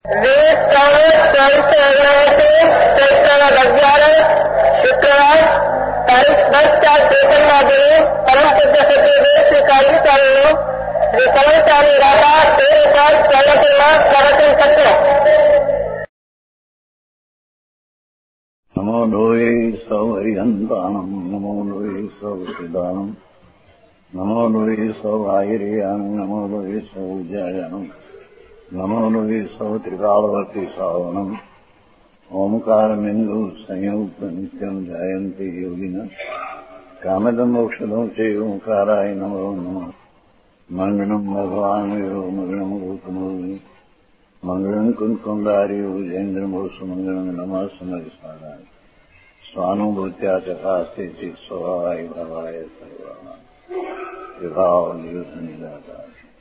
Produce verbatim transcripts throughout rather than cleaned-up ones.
अग्यारह शुक्रवार तारीख दस चार चैतन्य दिन परम पूज्य सत्यदेव श्री कालिकारियों श्री कलंकारी राधा तेरे पर चलना प्रवचन सत्य। नमो लोये सौहरिहन्तानम् नमो लोये सौसिदानम् नमो लोये सौभागिर्यानम् नमो लोये सौजयनम् नमो लोये सौत्रिकालवर्ति सावनम् ओमकारमिन्दु संयुक्त नित्यम् जयन्ति योगिनः कामदम् मोक्षदम् च ओंकाराय नमो नमः मङ्गलम् भगवान् वीरो मङ्गलम् गौतमोऽग्नि मङ्गलम् कुन्कुण्डार्यो जयेन्द्रमोऽस्तु मङ्गलम् नमः समरिसाराय स्वानुभूत्या चकास्ते चित् स्वभावाय भवाय सर्वाणाम् विभाव नियुद्धनिदाता।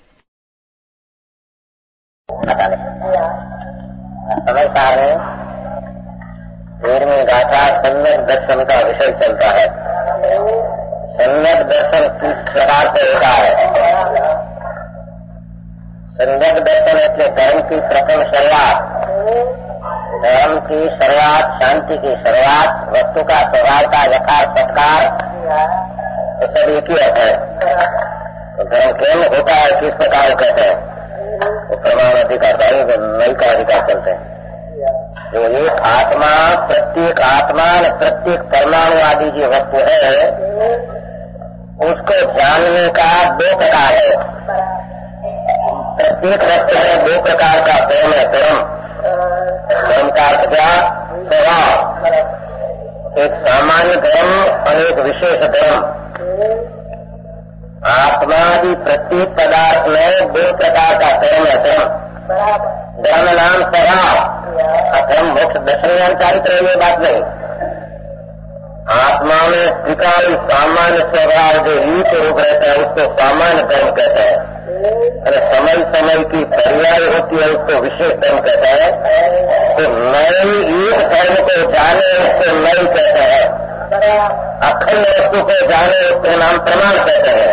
समझता है तेरहवीं गाथा सम्यक दर्शन का विषय चलता है। सम्यक दर्शन किस प्रकार से होता है? सम्यक दर्शन એટલે धर्म की प्रथम शुरुआत, धर्म की शुरुआत, शांति की शुरुआत, वस्तु का स्वभाव का यथार्थ सत्कार, तो सब एक ही अर्थ है। तो धर्म केवल होता है किस प्रकार कहते हैं? वो प्रमाण अधिकार नई का अधिकार चलते हैं। जो एक आत्मा, प्रत्येक आत्मा और प्रत्येक परमाणु आदि की वस्तु है, उसको जानने का दो प्रकार है। प्रत्येक वस्तु में दो प्रकार का धर्म है। धर्म धर्म का अर्थ क्या? स्वभाव। एक सामान्य धर्म और एक विशेष धर्म। आत्मादि प्रत्येक पदार्थ में दो प्रकार का धर्म है। धर्म धर्म नाम स्वभाव, अधर्म मोक्ष दर्शन चारित्र है, ये बात नहीं। आत्मा में स्वीकार सामान्य स्वभाव जो रीत रूप रहता है उसको सामान्य धर्म कहते हैं, और समय समय की पर्याय होती है उसको विशेष धर्म कहते हैं। तो नए एक धर्म को जाने उसको नई कहते हैं, अखंड वस्तु को जाने उसके नाम प्रमाण कहते हैं।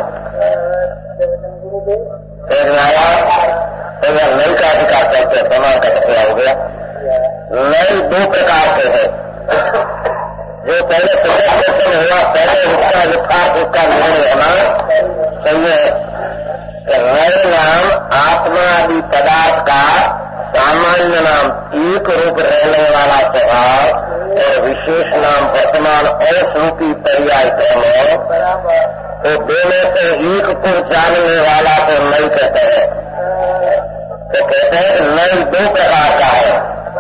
तो यह नई का अधिकार करते हैं, प्रमाण का टुकड़ा हो गया। नई दो प्रकार से है। जो पहले प्रदर्शन हुआ, पहले उसका यथार्थ उसका निर्णय होना सही है। नए नाम आत्मा आदि पदार्थ का सामान्य नाम एक रूप रहने वाला स्वभाव और विशेष नाम वर्तमान असरूपी पर्याय धर्म, तो दोनों से एक को जानने वाला तो नई कहते हैं। तो कहते हैं नई दो प्रकार का है,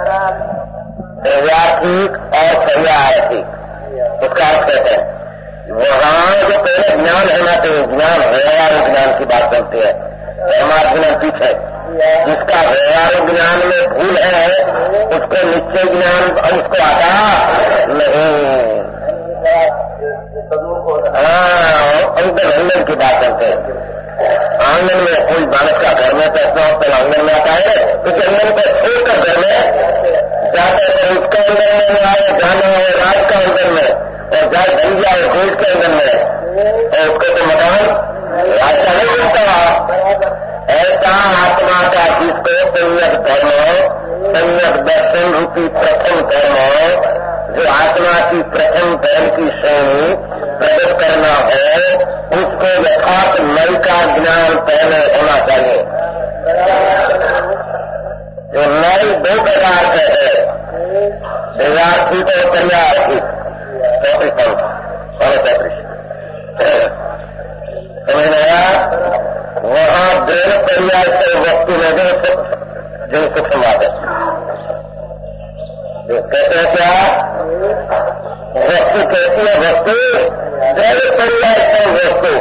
व्याथिक और पर्यायिक। उसका अर्थ कहते हैं वहां जो पहले ज्ञान होना चाहिए, ज्ञान व्यवहारिक ज्ञान की बात करते हैं, धर्मार्थ पीछे जिसका व्यवहारिक ज्ञान में भूल है उसको निश्चय ज्ञान उसको आता नहीं। हाँ, अंतर आंगन की बात करते हैं। आंगन में कोई बालक का घर में पैसा हो तो आंगन में आता है, तो आंगन को छोड़कर घर में जाते हैं, उसके अंदर में आए जाने है रात का अंदर में, और जाए बन जाए कोर्ट के अंदर में, और उसको तो मकान रास्ता नहीं मिलता। ऐसा आत्मा का जिसको सम्यक धर्म, सम्यक दर्शन रूपी प्रथम धर्म, जो आत्मा की प्रथम धर्म की श्रेणी प्रकट करना है, उसको यथार्थ नई का ज्ञान पहले होना चाहिए। जो नई दो प्रकार के है, देवार्थिक और पर्यार्थिक। चौतीस सोलह चौतीस समझ में आया? वहां दृढ़ पर्याय से वस्तु में जो जो सूक्ष्मवाद है, जो कहते हैं क्या वस्तु कहती है, वस्तु दृढ़ पर्याय से वस्तु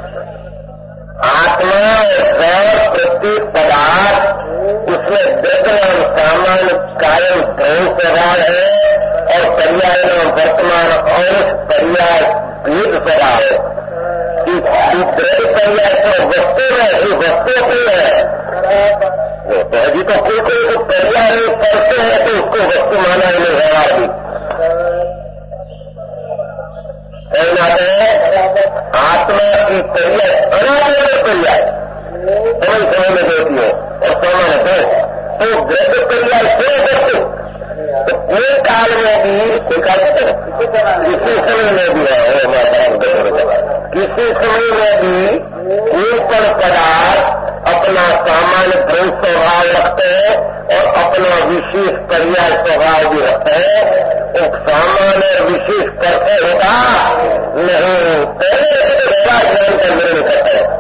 आत्मा और प्रत्येक पदार्थ उसमें दृढ़ सामान्य कायम ध्रुव स्वभाव है, और पर्याय में वर्तमान और पर्याय भेद स्वभाव है। दृढ़ पर्याय तो वस्तु में ही वस्तु की है, वो तो अभी तो कोई कोई तो पर्याय करते हैं तो उसको वस्तु माना ही नहीं व्यवहार भी कहते हैं। आत्मा की पर्याय अनात्मा पर्याय समय समय में देती हो और समय में दो तो द्रव्य पर्याय से वस्तु, तो कोई काल में भी कोई काल किसी समय में भी है, किसी समय में भी कोई पण पदार्थ अपना सामान्य द्रव्य स्वभाव रखते हैं और अपना विशेष पर्याय स्वभाव भी रखते हैं। वो सामान्य विशेष करते होगा नहीं, पहले ज्ञान का निर्णय करते हैं।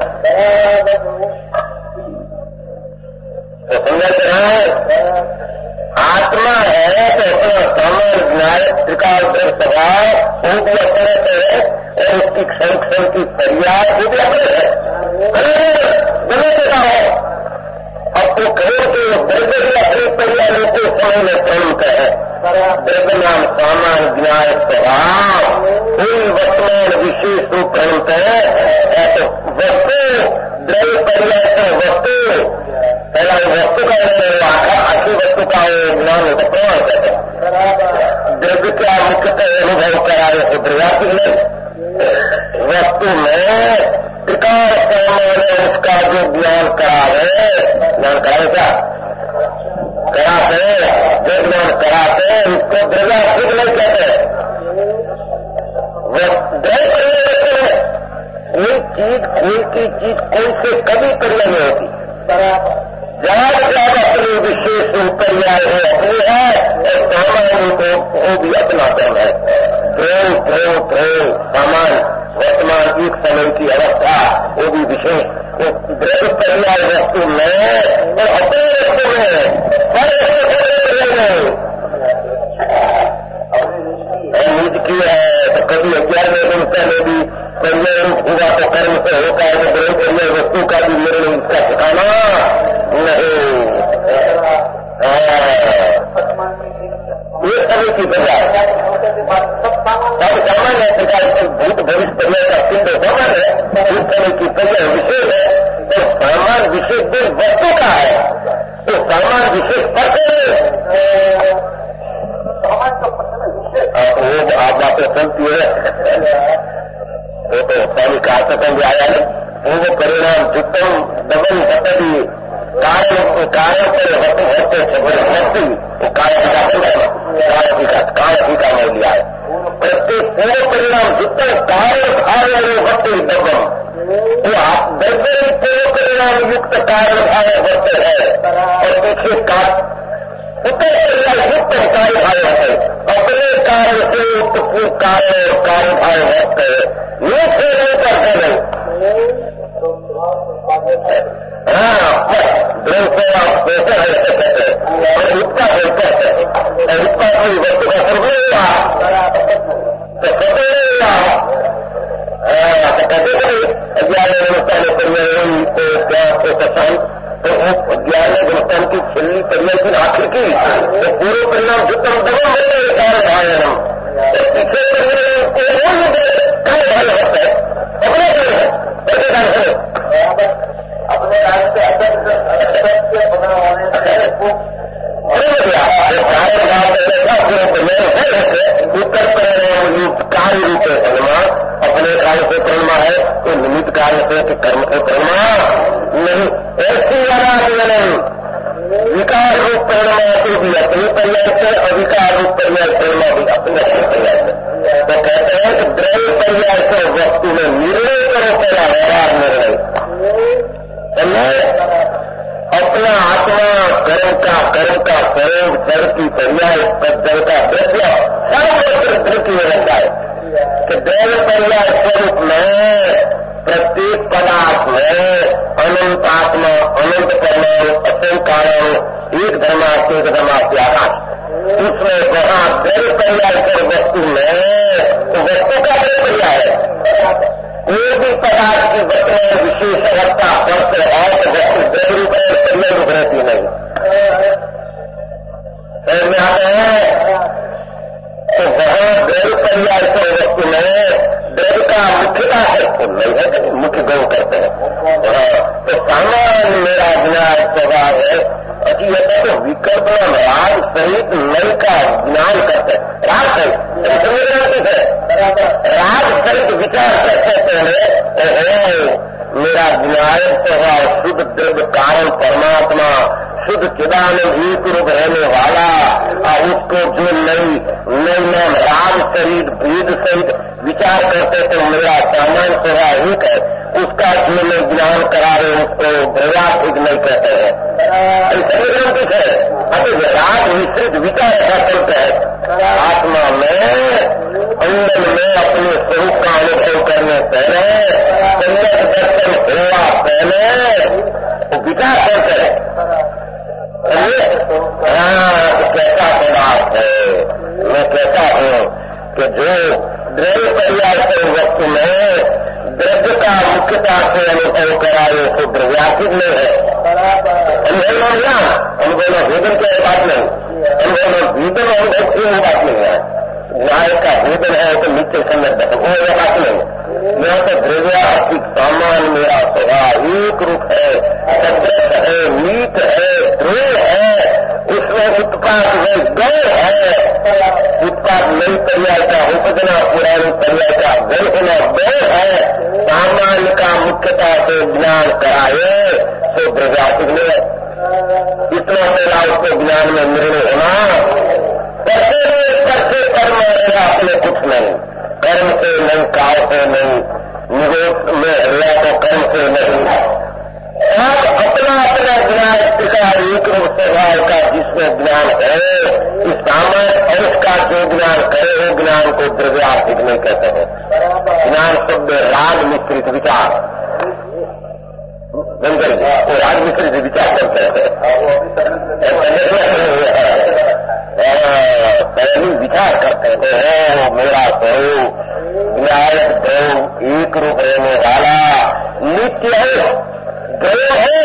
तो समझते हैं आत्मा है तो अपना सामान्य ज्ञान त्रिकाल स्वभाव वो भी अपने से और उसकी क्षण क्षण की पर्याय वो भी अपने से गलत देता हो। अब तो कहो कि द्रव्य भी अपनी पर्याय लेते समय में प्रमुख है। द्रव्य नाम सामान्य ज्ञान स्वभाव कोई वर्तमान विशेष रूप प्रमुख है। ऐसे वस्तु द्रव्य पर्याय से वस्तु पहला वस्तु का आखिर वस्तु का ज्ञान होता प्रमाण करते हैं। द्रव्य क्या मुख्यतः अनुभव कराए तो द्रव्यात्मक नहीं, वस्तु में त्रिकाल सामान्य उसका जो ज्ञान करा है, ज्ञान कराए क्या कराते जो ज्ञान कराते हैं उसको द्रव्यात्मक नहीं कहते। द्रव्य कोई चीज कोई की चीज कोई से कभी पर्याय नहीं होती। ज्यादा ज्यादा अपनी विशेष पर्याय है अपनी है और सामान्य को वो भी अपना कर्म है। ध्रुव ध्रुव ध्रुव सामान्य वर्तमान एक समय की अवस्था वो भी विशेष द्रव्य पर्याय वस्तु में और अपने वस्तु में निज की है। तो कभी अज्ञान में पहले भी पर्याय हुआ तो कर्म से होता है तो द्रव्य पर्याय वस्तु का भी निर्णय इसका ठिकाना नहीं। ये समय की पर्याय सामान्य प्रकार से भूत भविष्य पर्याय का चिन्ह सामान्य है। भूत समय की पर्याय विशेष है तो सामान्य विशेष दिन वस्तु का है तो सामान्य विशेष पक्ष वो आप बातें सुनती है वो तो स्वामी कार्तकम भी आया नहीं। वो परिणाम जुत्तम डबल सतरी कारण कारण पर होते होते शक्ति वो कारण का कारण का मोल लिया है। प्रत्येक पूर्व परिणाम जुत्तम कारण भाव होते डबम वो आप दर्जन पूर्व परिणाम युक्त कारण भाव होते हैं और पीछे का उत्तर परिणाम युक्त कार्य भाव होते अपने कारण से युक्त कारण और कार्य भाव होते हैं। ये फिर नहीं करते नहीं। हाँ द्रव्य से आप कैसे है कहते हैं और युक्ता कहते हैं और युक्ता कोई वस्तु का सर्व नहीं रहा तो सत्य नहीं रहा तो कहते नहीं अज्ञान व्यवस्था में परिवार को क्या को प्रशांत तो वो ज्ञान व्यवस्था की छिल्ली परिवार की आखिर की तो पूरे परिणाम जुत्तम दबा होते कारण भाई हम पीछे कार्य भाई होता है अपने अपने राज्य से अत्यंत बना होने उत्तर कार्य रूप अपने कार्य से कर्मा है तो निमित्त कार्य से कि कर्म से कर्मा नहीं। ऐसी वाला विकार रूप परिणमा से भी अपनी पर्याय से अविकार रूप पर्याय परिणमा भी अपने पर्याय से। तो कहते हैं कि द्रव्य पर्याय से वस्तु में निर्णय करो पहला व्यवहार निर्णय अपना आत्मा कर्म का कर्म का स्वरूप जड़ की पर्याय जड़ का द्रव्य सर्वत्र धृति में रहता है कि द्रव्य पर्याय स्वरूप में प्रत्येक पदार्थ में अनंत आत्मा अनंत परमाणु असंख्य कारण एक धर्मार्थ एक धर्मार्थ आकाश उसमें वहां द्रव्य पर्याय कर वस्तु में तो वस्तु का द्रव्य पर्याय है। कोई भी पदार्थ की वर्तमान विशेष अवस्था पर और तो वस्तु द्रव्य रूप पर्याय रूप रहती नहीं समझ में आते हैं। तो वहां द्रव्य पर्याय कर वस्तु में द्रव्य का मुख्यता है तो नहीं है मुख्य गौ करते हैं तो सामान्य मेरा ज्ञान स्वभाव है अति तो विकल्पना राग सहित नई का ज्ञान करते हैं। राग सहित संवेदनशील है, राग सहित विचार करते पहले मेरा विनायक स्वभाव शुद्ध द्रव्य कारण परमात्मा शुद्ध चिदानंद एक रूप रहने वाला, और उसको जो नई नई नाम राग सहित भेद सहित विचार करते तो मेरा सामान्य स्वभाव एक है, उसका जो मैं ज्ञान करा रहे उसको द्रव्यात्मिक नहीं कहते हैं। ऐसा ग्रंथित है। अतः राग मिश्रित विचार ऐसा चलता है। आत्मा में अंदर में अपने स्वरूप का अनुभव करने पहले संगत दर्शन हुआ पहले वो विचार करते हैं। हाँ तो कैसा पदार्थ है, मैं कहता हूँ कि जो द्रव्य पर्याय के वस्तु में द्रव्य का मुख्यता से अनुभव कराए तो द्रव्यात्मिक में है। अनुभव में क्या अनुभव में वेदन की बात नहीं, अनुभव में वेदन अनुभव की बात नहीं है। न्याय का वेदन है तो नित्य संगत वो बात नहीं। यहाँ तो द्रव्यात्मिक सामान मेरा स्वभाव एक रूप है, सदृश है, नीत है, ध्रुव है, उसमें उत्पाद है, गौ है। उत्पाद नई पर्याय का उपजना, पुरानी पर्याय का गौ होना गौ है। सामान्य का मुख्यता से ज्ञान कराए तो द्रव्यात्मिक में इतना मेरा उसके ज्ञान में निर्णय होना। करते नहीं करते कर्म रहेगा अपने कुछ नहीं, कर्म से नहीं, काल से नहीं, निवेश में हल्ला तो कर्म से नहीं। आप अपना अपना ज्ञान का एक रूप स्वभाव का जिसमें ज्ञान है, इस सामान्य अंश का जो ज्ञान करे वो ज्ञान को द्रव्यात्मिक नहीं कहते हैं। ज्ञान शब्द राग मिश्रित विचार गंजल वो राग मिश्रित विचार करते हैं। पहली विचार करते हैं मेरा स्वरूप विनायक देव एक रूप रहने वाला नित्य है, देव है,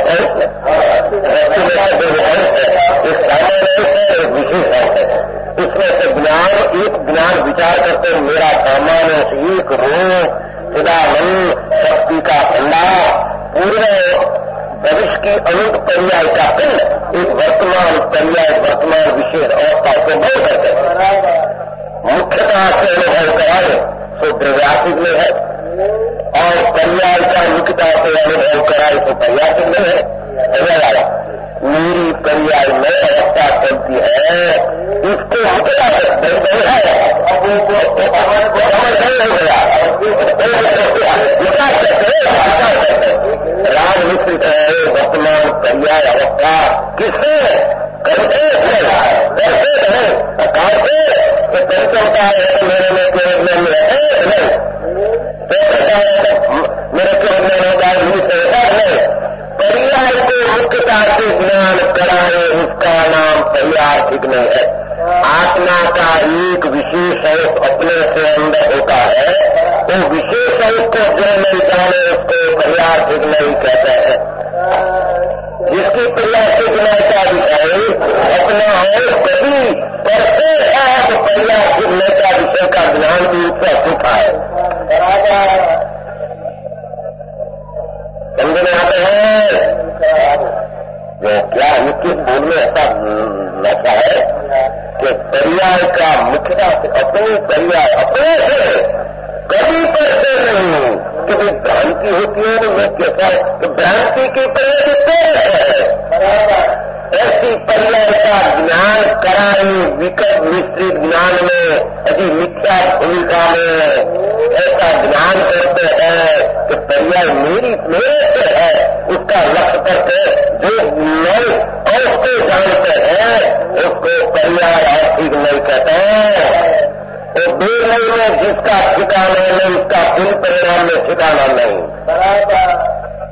एक सामान्य है, एक विशेष है। उसमें से ज्ञान एक ज्ञान विचार करते हैं मेरा सामान्य एक रूप चिदानंद शक्ति का भंडार पूर्व भविष्य की अनंत पर्याय का पिंड एक वर्तमान पर्याय वर्तमान विशेष अवस्था को बोल करते हैं। मुख्यतः से अनुभव कराए तो द्रव्यात्मिक में है, और पर्याय का मुख्यता से अनुभव कराए तो पर्यात्मिक में है। वाला मेरी पर्याय में अवस्था चलती है, इसको मुख्यता से नहीं है, अब उनको समझ नहीं हो गया, विचार करते विचार करते राग मिश्रित है वर्तमान पर्याय अवस्था किससे करते कैसे है कहते तो चलता है मेरे में केवल ज्ञान रहते नहीं, मेरे केवल ज्ञान होता है पर्याय को मुख्यता से ज्ञान कराए उसका नाम पर्याय ठीक नहीं है। आत्मा का एक विशेष अंश अपने से अंदर होता है, वो विशेष अंश को जो नहीं जाने उसको पर्याय ठीक नहीं कहते हैं। जिसकी पर्याय ठीक नहीं का विषय अपना अंश कभी करते है तो पर्याय ठीक नहीं का विषय का ज्ञान भी उसका सुखा है। समझ में आते हैं जो क्या निश्चित बोलने ऐसा लगता है कि पर्याय का मुख्यता से अपने पर्याय अपने से कभी करते नहीं। कभी भ्रांति होती है तो मैं कैसा तो भ्रांति की प्रेरित है। ऐसी पर्याय का ज्ञान कराए विकट मिश्रित ज्ञान में अभी मिथ्या भूमिका में ऐसा ज्ञान करते हैं कि पर्याय मेरी मेरे से है, उसका लक्ष्य करते जो नए अंश को जानते हैं उसको पर्याय ठीक नहीं कहते हैं। तो दो नई में जिसका ठिकाना नहीं उसका पूर्ण परिणाम में ठिकाना नहीं।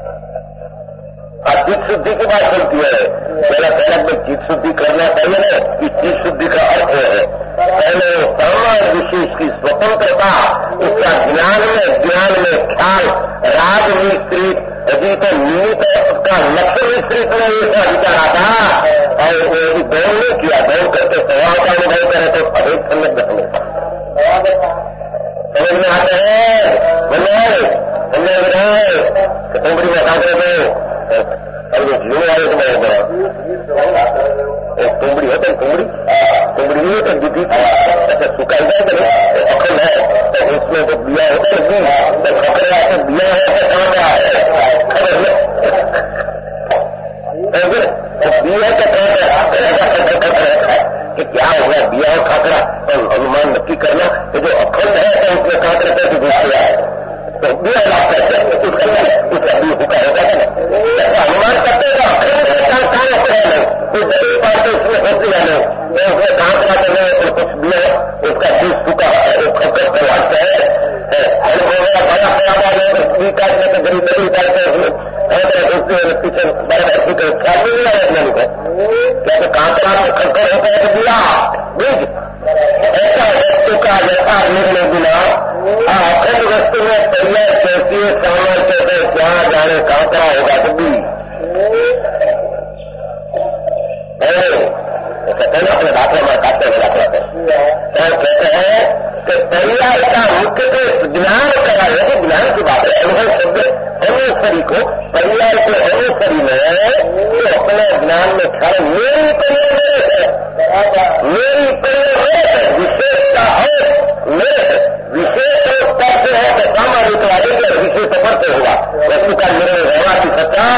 चित्त शुद्धि की बात चलती है, पहला पहले में चित्त शुद्धि करना चाहिए ना कि चित्त शुद्धि का अर्थ है पहले सामान्य विशेष की स्वतंत्रता उसका ज्ञान में ज्ञान में ख्याल राग मिश्रित यदि तो निमित्त उसका लक्ष्य मिश्रित में ऐसा विचार आता और वो यदि दौड़ नहीं किया दौड़ करके स्वभाव का अनुभव करे तो अधिक संगत नहीं समझ में आते हैं। बोले समझ रहे कुंबड़ी में खा दो अब वो जीवन वाले को मैं एक कुंबड़ी होते कुंबड़ी कि क्या होगा दिया हो खाकरा तो अनुमान नक्की करना कि जो अखंड है तो उसमें खाकरा कैसे घुस गया है तो दिया लाभ करते उसका भी हुक्का होगा ना अनुमान करते हैं अखंड है कहाँ कहाँ अखंड है कोई जरूर बात है उसमें होती है नहीं तो उसमें खाकरा करने तो कुछ दिया उसका बीज सूखा खतर करवाते हैं बड़ा प्रयास काटने के गरीब नहीं काटते उसमें पीछे बड़ा ख्याल नहीं आया ज्ञानी को क्या तो कांकरा में खतर होता है तो दिया बीज ऐसा वस्तु का यथा निर्णय बिना अखंड वस्तु में पर्याय कैसी सामर्थ्य से क्या जाने कांकरा होगा तो बीज कहते हैं अपने दाखला में काटते हुए दाखला पे और कहते हैं कि पर्याय का मुख्य तो ज्ञान करा है ज्ञान की बात है अनुभव शब्द अनुसरी को पर्याय के अनुसरी में तो अपने ज्ञान में ख्याल मेरी पर्याय है मेरी पर्याय है विशेषता है मेरे विशेष स्तर से है तो सामाजिक वाले के विशेष स्तर से होगा वस्तु का निर्णय होगा कि सच्चा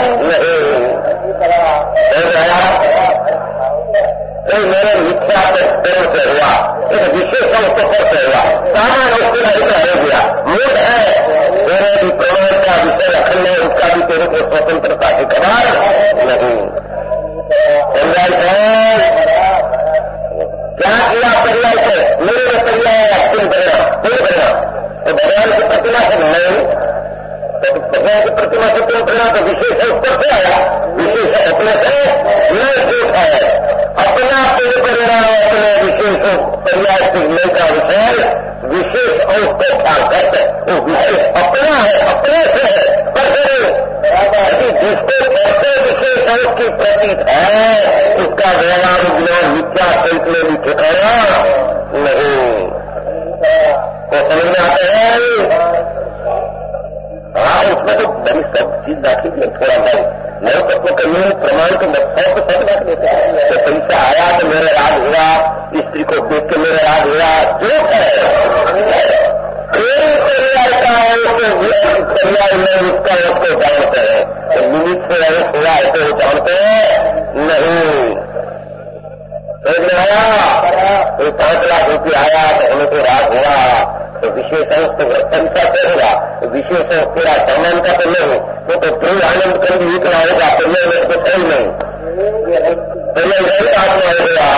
नहीं मेरे मिथ्या कर्म से हुआ एक विशेष स्तर से हुआ सामान उसके नहीं हो गया मूल है मेरे भी प्रमाण का विषय रखने उसका भी तेरे को स्वतंत्रता के खबर नहीं पर्याय है क्या किया पर्याय से मेरे पर्याय अक्षिण करना कोई करना तो भगवान की प्रतिमा से नहीं तो भगवान की प्रतिमा से क्यों करना तो विशेष स्तर से आया विशेष अपने से नहीं झूठ है अपना पेड़ करना अपने विशेष पर्याय सीखने का विषय विशेष अंश को ख्याल करते वो विशेष अपना है अपने से है पर जिसको कैसे विशेष अंश की प्रतीत है उसका व्यवहार ज्ञान मिथ्या सहित में भी ठिकाना नहीं तो समझ में आते हैं हाँ उसमें तो बड़ी सब चीज दाखिल है थोड़ा भाई नए तत्व का ये प्रमाण को बच्चों को सब बात देता है तो पैसा आया तो मेरे राज हुआ स्त्री को देख के मेरे राज हुआ जो है पर्याय का पर्याय में उसका उसको जानते हैं तो निमित्त से अवश्य हुआ है तो वो जानते हैं नहीं समझ में आया कोई पांच लाख रुपये आया तो हमें तो राज हुआ तो विशेष अंश तो पैसा से होगा तो विशेष अंश पूरा सामान का तो नहीं वो तो प्रिय आनंद कर भी इतना होगा पहले में तो सही नहीं पहले यही आत्मा होगा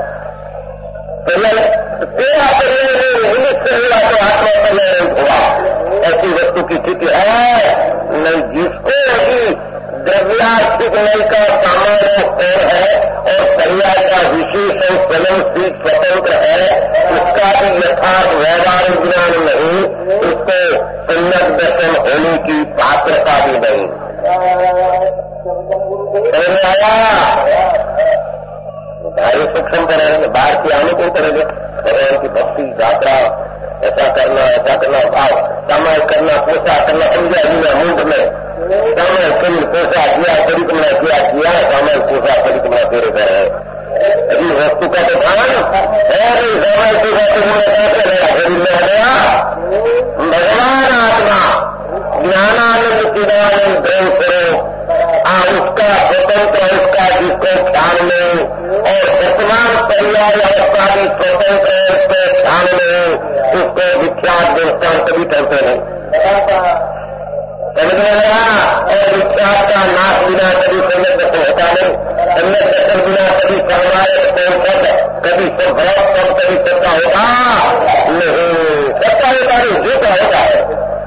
पहले तेरा पहले निमित्त से हुआ तो आत्मा पहले हुआ ऐसी वस्तु की स्थिति है नहीं जिसको अभी द्रव्यार्थिक नई का सामान्य कौन है और पर्याय का विशेष और स्वयं से स्वतंत्र है उसका भी यथार्थ व्यवहारिक ज्ञान नहीं उसको सम्यक दर्शन होने की पात्रता भी नहीं समझ आया भारी सूक्ष्म करेंगे बाहर की आने को करेंगे भगवान की भक्ति यात्रा ऐसा करना ऐसा करना भाव समय करना पोसा करना समझा दिया मूड में समय कहीं पोसा किया परिक्रमा किया किया समय पोसा परिक्रमा तेरे घर है अभी वस्तु का तो ध्यान है समय पोसा शरीर में आ गया भगवान आत्मा ज्ञानानंद चिदानंद ध्यान करो आ उसका स्वतंत्र उसका जिसको ख्याल में और वर्तमान पर्याय अवस्था भी स्वतंत्र है उसको ख्याल में उसको विख्यात दृष्टान कभी करते नहीं समझ में आया और विख्यात का नाश बिना कभी सम्यक दर्शन होता नहीं सम्यक दर्शन बिना कभी सर्वाय कभी स्वभाव कब कभी सत्ता होगा नहीं सत्ता होता नहीं झूठा होता है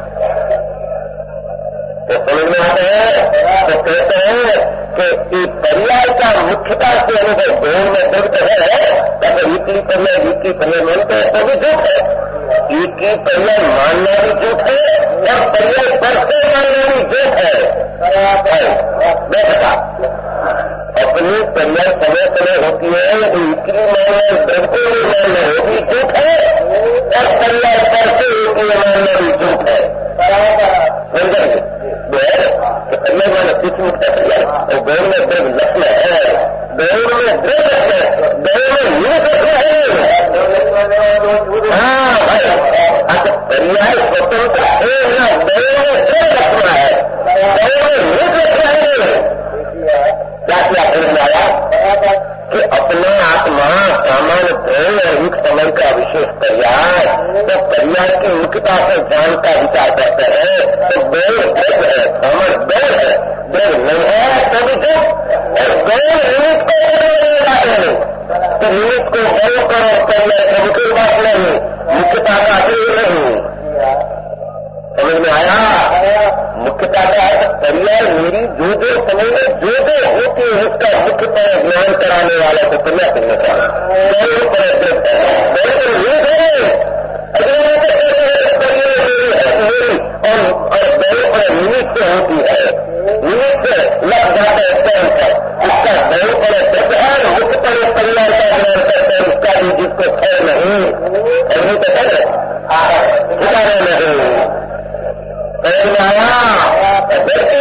तो समझ में आते हैं तो कहते हैं कि पर्याय का मुख्यता से अनुभव दौड़ में दर्द है अगर वीकली पर्याय वीकली पर्याय मानते हैं तो भी झूठ है वीकली पर्याय मानना भी झूठ है और पर्याय पर से मानना भी झूठ है मैं बता अपनी पर्याय समय समय होती है वीकली मानना दर्द को भी मानना वो भी झूठ है और पर्याय पर से वीकली मानना भी झूठ है समझेंगे पर्याय माना कुछ मुक्त पर्याय और गौर में द्रव लक्ष्य है गौर में द्रव लक्ष्य है गौर में यूज लक्ष्य है हाँ भाई अच्छा पर्याय स्वतंत्र है ना गौर में द्रव लक्ष्य है गौर में यूज लक्ष्य है क्या क्या समझ में आया कि अपना आत्मा ज्ञान ध्रुव और युग समय का विशेष पर्याय, तो पर्याय की मुख्यता से ज्ञान का विचार करते हैं तो गौण जग है, समझ गौण है, जग नहीं है तो भी जग और गौण निमित्त को लाते नहीं, तो निमित्त को गौण करो पर्याय तो मुख्य बात नहीं, मुख्यता का अतिरिक्त नहीं। समझ में आया? मुख्यता का है पर्याय मेरी जो जो समय में जो जो होती है उसका मुख्यतः ज्ञान कराने वाला को पर्याय करने का और दैव पर निमित्त से होती है, निमित्त से लग जाता है स्वयं पर, उसका दैव पर जब है मुख्यतः पर्याय का ज्ञान करते हैं उसका भी जिसको खैर नहीं नहीं तो है ठिकाना नहीं आया व्यक्ति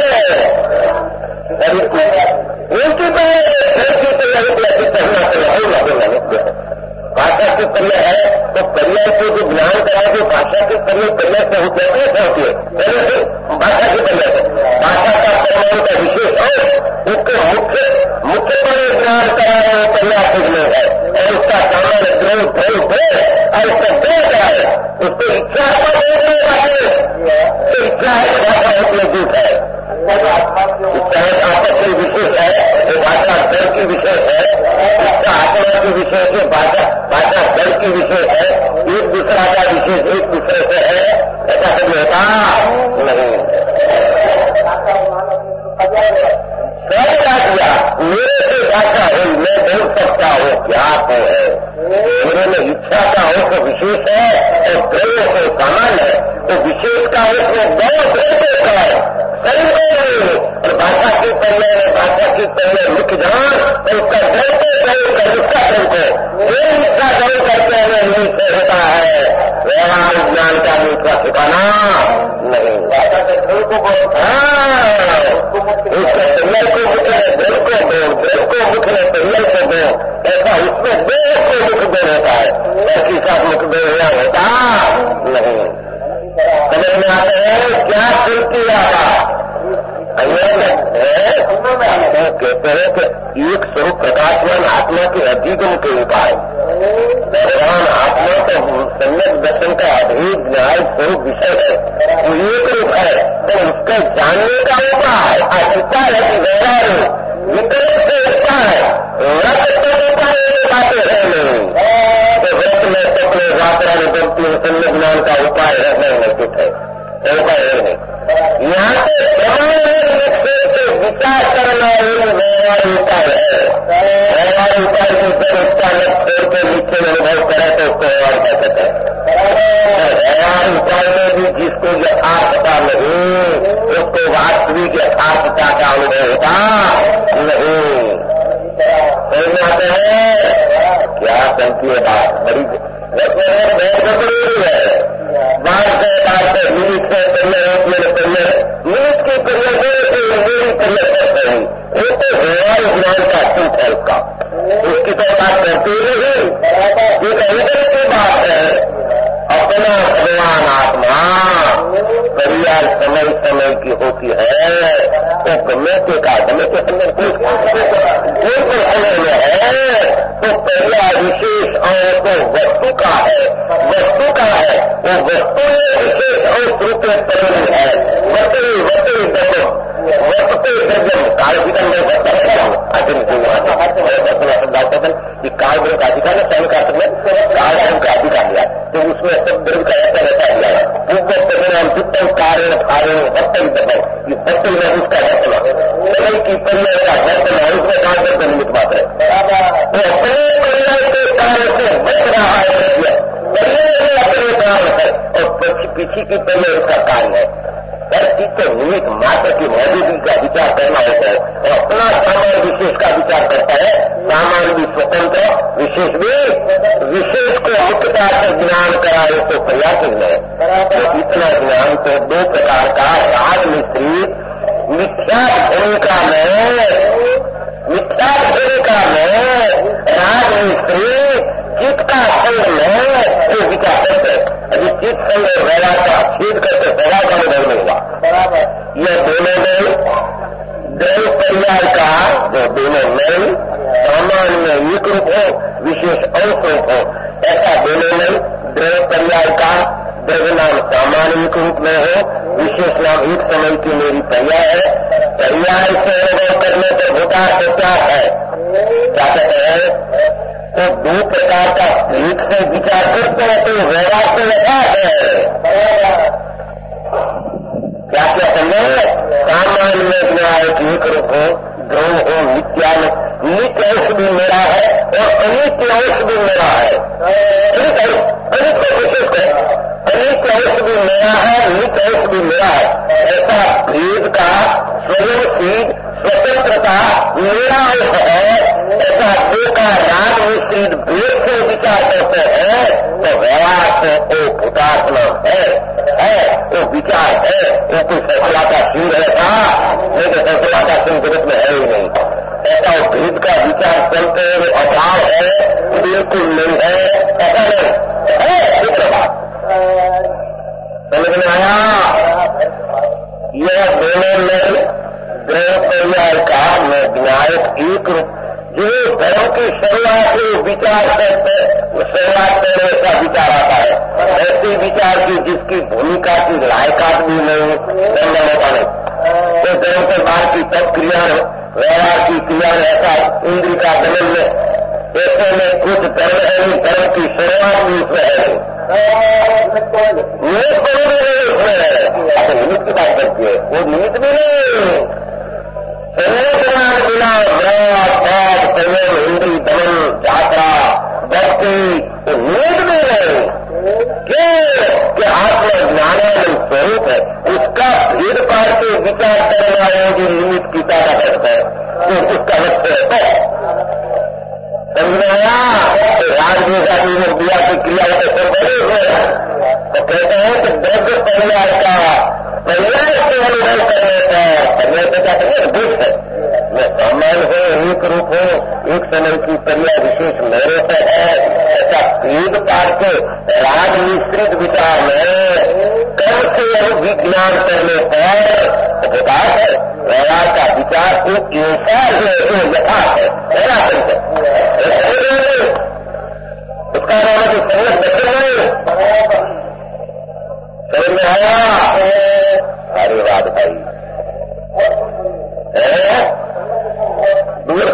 भाषा की पर्याय है तो पर्याय को जो ज्ञान कराए भाषा की पर्याय पर्याय से होती है भाषा की पर्याय से भाषा का परमाणु का विशेष है उसको मुख्य मुख्य पर ज्ञान कराए पर्याय सीखने है और उसका सामान्य द्रोह द्रोह दे और उसका द्रोह कराए उसको इच्छा पर इच्छा है भाषा होती झूठ है, इच्छा आपस की विशेष है, वो भाषा दल की विशेष है, इच्छा आत्मा की विशेष है, भाषा भाषा दल की विशेष है, एक दूसरा का विशेष एक दूसरे से है, ऐसा कभी होता नहीं। सब दिया मेरे से भाषा हो मैं बोल सकता हूँ क्या तो है, मेरे में इच्छा का हो तो विशेष है और द्रव्य हो सामान्य है, तो विशेष का उसमें बहुत देश का है सही नहीं, और भाषा की पर्याय में भाषा की पर्याय मुख्य जान और उसका जलते प्रयोग कर उसका प्रयोग को ये इच्छा प्रयोग करते हुए निमित्त से होता है, व्यवहार ज्ञान का दूसरा ठिकाना नहीं। भाषा के दिल को उसके पर्याय को मुख्य दिल को दो, दिल को मुख्य पर्याय को दो, ऐसा उसमें देश को मुख्य दो होता है, ऐसी साथ मुख्य दो होता नहीं। समझ में आते हैं क्या सुनती आया कहते हैं कि एक स्वरूप प्रकाशवान आत्मा के अधिगम के उपाय, भगवान आत्मा तो सम्यक दर्शन का अभेद न्याय स्वरूप विषय है, वो एक रूप है तो उसके जानने का उपाय अहिंसा है कि व्यवहार विकल्प से उठता है, व्रत तो उपाय बातें है नहीं, तो व्रत में सपने यात्रा में बनती है सम्यक ज्ञान का उपाय है नहीं कुछ है उपाय है नहीं। यहाँ से प्रमाण से विचार करना एक व्यवहार उपाय है, व्यवहार उपाय की जब उसका न छोड़ के नीचे अनुभव करे तो उसको व्यवहार कर सकते हैं। व्यवहार उपाय में भी जिसको यथार्थता नहीं उसको वास्तविक यथार्थता का अनुभव होता नहीं। समझ आते हैं क्या चलती है बात बड़ी है, बाढ़ से बाढ़ से मिनट से परियर मेरे परियर मिनट की परियर मेरी परियर करते हैं, वो तो व्यवहार ज्ञान का सूट है उसका, उसकी तो बात करती ही नहीं, एक अवसर की बात है। अपना भगवान आत्मा परियार समय समय की होती है तो गमे के का गमे के समय कोई कोई समय में है तो परियार विशेष और तो वस्तु का है, वस्तु का है वो वस्तु विशेष और रूप परिणय है, वस्तु वस्तु दर्जन वस्तु दर्जन काल विकल में कि काल ग्रह का अधिकार है स्वयं का काल ग्रह का अधिकार लिया तो उसमें सब द्रव्य का ऐसा रहता दिया पूर्व परिणाम चित्तम कारण कारण वर्तन दबाव ये वर्तन में उसका वर्तना समय की परिणय का वर्तन है उसमें काल ग्रह का निमित्त बात है तो अपने परिणय के कारण से बच रहा है परिणय अपने कारण है और पीछे की परिणय उसका कार्य है। हर चीज को निमित्त मात्र की मौजूदगी का विचार करना होता है और अपना सामान विशेष का विचार करता है, सामान भी स्वतंत्र विशेष भी विशेष को मुख्यता से ज्ञान कराए तो प्रयास है। तो इतना ज्ञान तो दो प्रकार का राज मिश्रित मिथ्या भूमिका में मिथ्या भूमिका में राज मिश्रित चित्त का संग में वो विचार करते हैं, अभी चित्त संग व्यवहार का छेद करते व्यवहार का अनुभव नहीं हुआ। यह दोनों में द्रव्य पर्याय का जो दोनों नहीं सामान्य एक रूप हो विशेष अंश रूप हो, ऐसा दोनों नहीं द्रव्य पर्याय का द्रव्य नाम सामान्य एक रूप में हो, विशेष नाम एक समय की मेरी पर्याय है। पर्याय से अनुभव करने पर होता तो क्या है, क्या कहते हैं, तो दो प्रकार का एक से विचार करते हैं तो व्यवहार से लगा है। क्या क्या समझे, सामान्य में न्याय एक रूप हो, ध्रुव हो, नित्या नित्य अंश भी मेरा है और अनित्य अंश भी मेरा है। अनित्य विशेष है, अनित्य अंश भी मेरा है, नित्य अंश भी मेरा है। ऐसा भेद का स्वयं सिद्ध स्वतंत्रता मेरा अंश है। ऐसा दो का राग मिश्रित भेद से विचार करते हैं तो व्यवहार से वो भूतात्मा है, है वो विचार है, वो कोई सफला का सिंह है था, नहीं तो सफला का सिंह जगत में है ही नहीं। ऐसा भेद का विचार चलते हुए अभाव है, बिल्कुल नहीं है, ऐसा नहीं है। चित्र बात समझ में आया, यह दोनों में द्रव्य पर्याय का न्यायिक एक रूप जो धर्म की शुरुआत से विचार करते शुरुआत में ऐसा विचार आता है, ऐसे विचार की जिसकी भूमिका की लायकात भी नहीं, धर्म होता नहीं, तो धर्म के बाद की सब क्रिया व्यवहार की क्रिया ऐसा इंद्र का दमन में ऐसे में कुछ धर्म है नहीं, धर्म की शुरुआत भी उसमें है नहीं, उसमें है निमित्त की बात करती है, वो निमित्त भी नहीं, बिना संयम इंद्री दमन यात्रा भक्ति तो नींद में नहीं, क्यों आत्मा ज्ञानानंद स्वरूप है, उसका भेद पार के विचार करने वाले जो निमित्त की ताकत करता है तो उसका लक्ष्य है। समझाया राजनीति का जो दिया की क्रिया के सब बड़े हुए तो कहते हैं कि द्रव्य पर्याय का पर्याय से अनुभव करने का पर्याय से क्या करें दुख है, मैं सामान्य हो, एक रूप हो, एक समय की पर्याय विशेष मेरे से है, ऐसा भेद पार के राग मिश्रित विचार में कर्म से अभिज्ञान करने पर विकास है। व्यवहार का विचार को ऐसा है जो यथार्थ है, ऐसा है उसका नाम है कि संगत बच्चे नहीं समझ में आया। अरे बात भाई दूर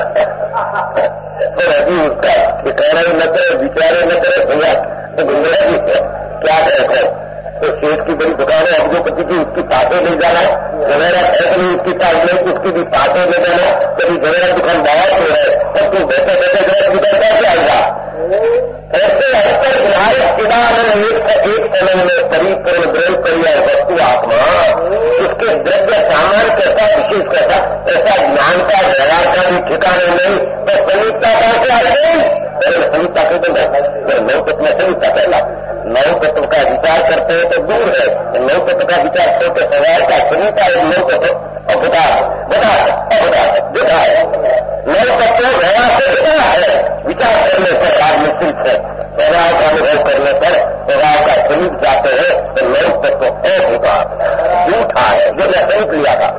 अभी उसका ठिकाना ही न करे, विचारे न करे, भैया तो गुंडा भी क्या करे, तो सेठ की बड़ी दुकान है, अब जो पति की उसकी पासे ले जाना जगह है नहीं, उसकी पास नहीं उसकी भी पासे ले जाना, कभी जगह दुकान बाहर हो है, तब तू बैठे बैठे जगह दुकान कैसे आएगा। ऐसे अक्सर न्यायिक किदान एक समय में परिपूर्ण द्रव्य पर्याय वस्तु आत्मा उसके द्रव्य सामान कैसा विशेष कैसा ऐसा ज्ञान का व्यवहार का भी ठिकाने नहीं, तो समीपता कैसे आ गई, पहले समीपता के तो नौ तत्व में समीपता पहला नौ तत्व का विचार करते हैं तो दूर है, नौ तत्व का विचार करते स्वभाव का समीपता है, नौ तत्व अभुता बता अभुता दिखा है, नौ तत्व व्यवहार से दिखा है, विचार करने पर राग मिश्रित है, स्वभाव का अनुभव करने पर स्वभाव का समीप जाते हैं तो नौ तत्व अभुता झूठा है, जो मैं सही क्रिया था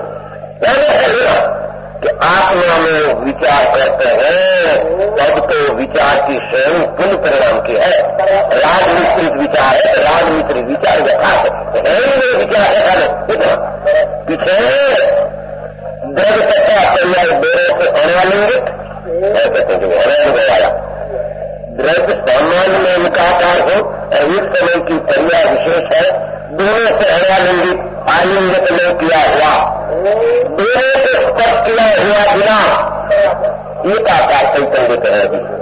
कि आत्मा में विचार करते हैं तब तो विचार की श्रेणी पुण्य परिणाम की है, राग मिश्रित विचार है, राग मिश्रित विचार यथार्थ है ही विचार है। पीछे द्रव्य तथा पर्याय दोनों से अनालिंगित अनालिंग द्रव्य सामान्य में विकाकार हो और एक समय की पर्याय विशेष है, दोनों से अनालिंगित आलिंगित में किया हुआ, दोनों से स्पर्श किया हुआ बिना एक आकार चैतन्य है अभी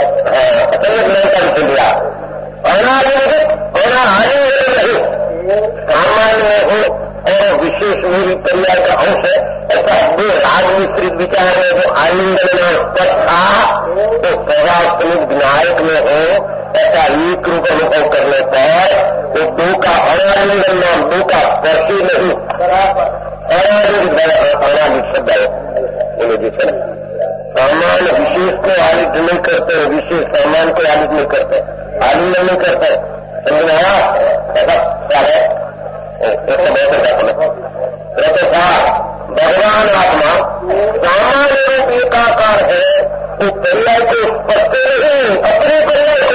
लिया अनालिंगित और आलिंगित नहीं, सामान्य में हो और विशेष मेरी पर्याय का अंश है, ऐसा दो राग मिश्रित विचार में जो आलिंगन में स्पर्श था तो स्वभाव समित विनायक में हो, ऐसा एक रूप अनुभव करने पर वो दो का अनालिंगन नाम दो का स्पर्श ही नहीं, अनालिंग शब्द है, सामान विशेष को आलिंग नहीं करते, विशेष सामान को आलिंग नहीं करते, आलिंगन नहीं करते, समझ में आया ऐसा क्या है। रहते था भगवान आत्मा सामान्य रूप एकाकार है, वो पर्याय को स्पष्ट नहीं, अपने पर्याय को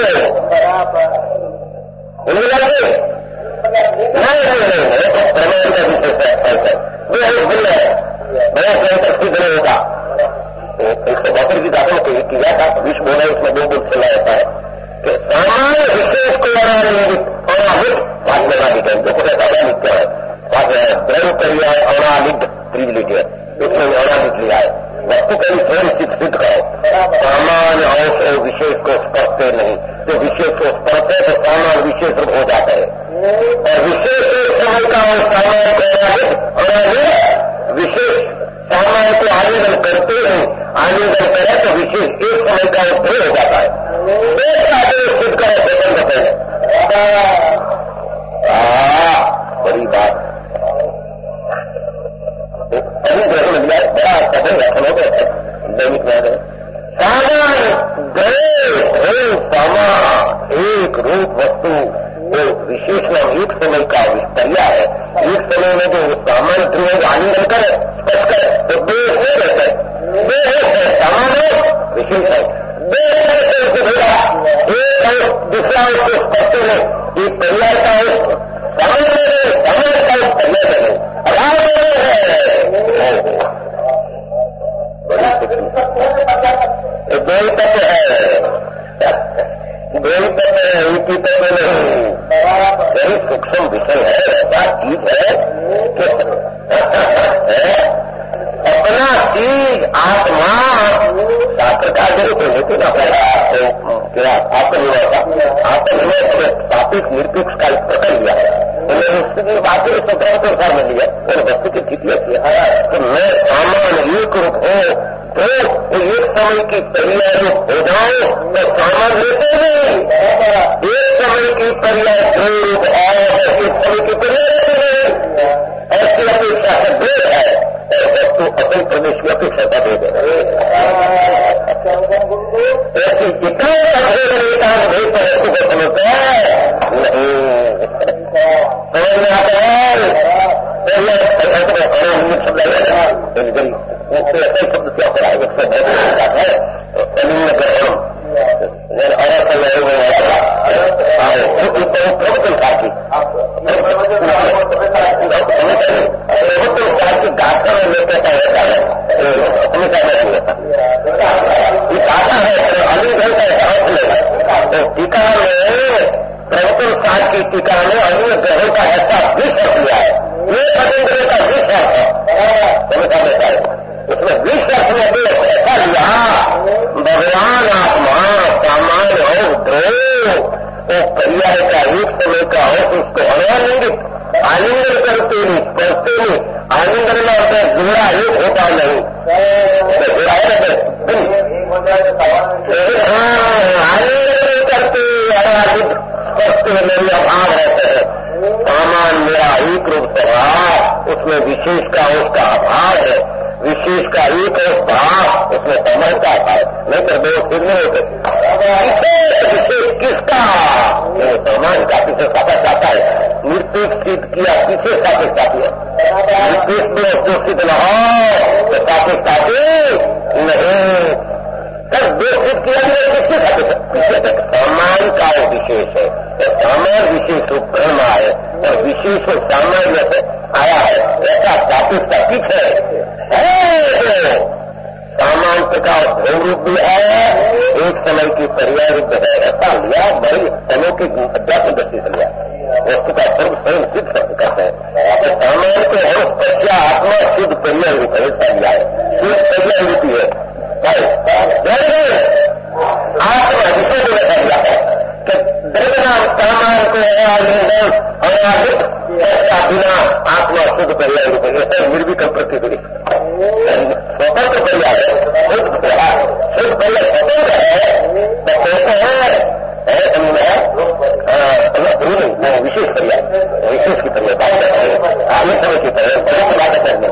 लगे नहीं नहीं नहीं प्रमाण का विशेष है, वो है भिन्न है, बड़ा स्वयं सिद्ध नहीं होता। एक सौ बहत्तर की दाखिल किया था, विश्व बोला उसमें दो बोल चला जाता है कि सामान्य विशेष को अनालिंगित अनालित वास्तविक है, जो कहता है नित्य है, ब्रह्म पर्याय अनालित प्रिविलेज है, उसमें अनालित लिया है। वस्तु का भी स्वयं सिद्ध सिद्ध करो, सामान्य अंश और विशेष को स्पर्शते नहीं, तो विशेष को स्पर्शते तो सामान्य विशेष रूप हो जाता है, और विशेष समय का और सामान्य को अनालित विशेष सामान्य को आलिंगन करते हैं, आलिंगन करे तो विशेष एक समय का उपयोग हो जाता है। एक का देश सिद्ध करो स्वतंत्र है, बड़ी बात अभी ग्रहण मिल जाए, बड़ा कठिन लक्षण हो गया दैनिक में सामान गए हो सामा एक रूप वस्तु, वो विशेष नाम एक समय का विस्तरिया है। एक समय में जो सामान्य ध्रुव आलिंगन करे स्पर्श करे तो दो हो रहते हैं, दो है सामान्य विशेष है, दो एक दूसरा उसको स्पर्श में एक पर्याय का सामान्य सामान्य का पर्याय है, अभाव है बड़ी दो तत्व है, दो तत्व है, एक ही तत्व नहीं, बड़ी सूक्ष्म विषय है, ऐसा चीज है कि अपना चीज आत्मा शास्त्रकार जरूर तो लेते ना क्या आत्मनिर्भर का आत्मनिर्भर सापेक्ष निरपेक्ष का प्रकरण लिया है, उसकी बातें स्वतंत्र प्रसार में लिया और वस्तु की स्थिति ऐसी है तो मैं सामान्य एक रूप हो तो एक समय की पर्याय रूप हो जाओ तो सामान लेते नहीं, एक समय की पर्याय रूप और एक समय की पर्याय लेते नहीं, ऐसी अपेक्षा से भेद है और वस्तु अपने प्रदेश की अपेक्षा का भेद है। ऐसी कितने भेद नेता भेद पर वस्तु को समझते हैं नहीं समझ में आता है, पहले शब्द लगेगा उससे ऐसे शब्द क्या पड़ा है, उससे बहुत है अनिन्न ग्रहण अरसल प्रभुत्व साथी प्रभुत्व साथी गाता में लेते का रहता है, हमेशा नहीं रहता ये गाता है अलीगढ़ का एहसास लेगा तो टीका में प्रभुत्व साथ की टीका में अनिन्न ग्रहण का ऐसा विष लिया है, ये अनिन्न का विष है हमेशा रहता है, उसमें विश्व में भी ऐसा लिया भगवान आत्मा सामान्य हो ध्रुव वो पर्याय का एक समय का हो तो उसको अनालिंगित आलिंगन करते नहीं स्पर्शते नहीं, आलिंगन में अपने जुड़ा एक होता नहीं आलिंगन करते अनालित स्पर्शते मेरे अभाव रहते हैं, सामान मेरा एक रूप स्वभाव उसमें विशेष का उसका अभाव है, विशेष का एक और भाव उसमें समय का है, नहीं तो दो सिद्ध नहीं होते। विशेष किसका सामान का पीछे साथा चाहता है, निरपेक्ष सिद्ध किया पीछे सापेक्ष साथी है, निरपेक्ष में उसको सिद्ध न हो तो सापेक्ष साथी नहीं, तब दो सिद्ध किया किसके सापेक्ष पीछे तक सामान का विशेष है, तो सामान विशेष रूप ब्रह्म आए और विशेष सामान्य से आया है, ऐसा सापेक्ष का पीछे सामान का भोग रूप भी है, एक समय की पर्याय रूप है, ऐसा लिया बड़ी समय की अध्यात्म दृष्टि से लिया, वस्तु का सर्व स्वयं सिद्ध करते हैं, सामान को और प्रत्या आत्मा शुद्ध पर्याय रूप है, ऐसा लिया है, शुद्ध पर्याय रूपी है आत्मा विषय में ऐसा लिया है कि दर्जना सामान को अनादित ऐसा बिना आत्मा शुद्ध पर्याय रूप है, ऐसा निर्विकल्प प्रतिनिधि स्वतंत्र पर्याय है, शुद्ध पर्याय शुद्ध पर्याय स्वतंत्र है तो कहते हैं विशेष पर्याय विशेष की पर्याय बात करते हैं आगे समय की पर्याय बात करते हैं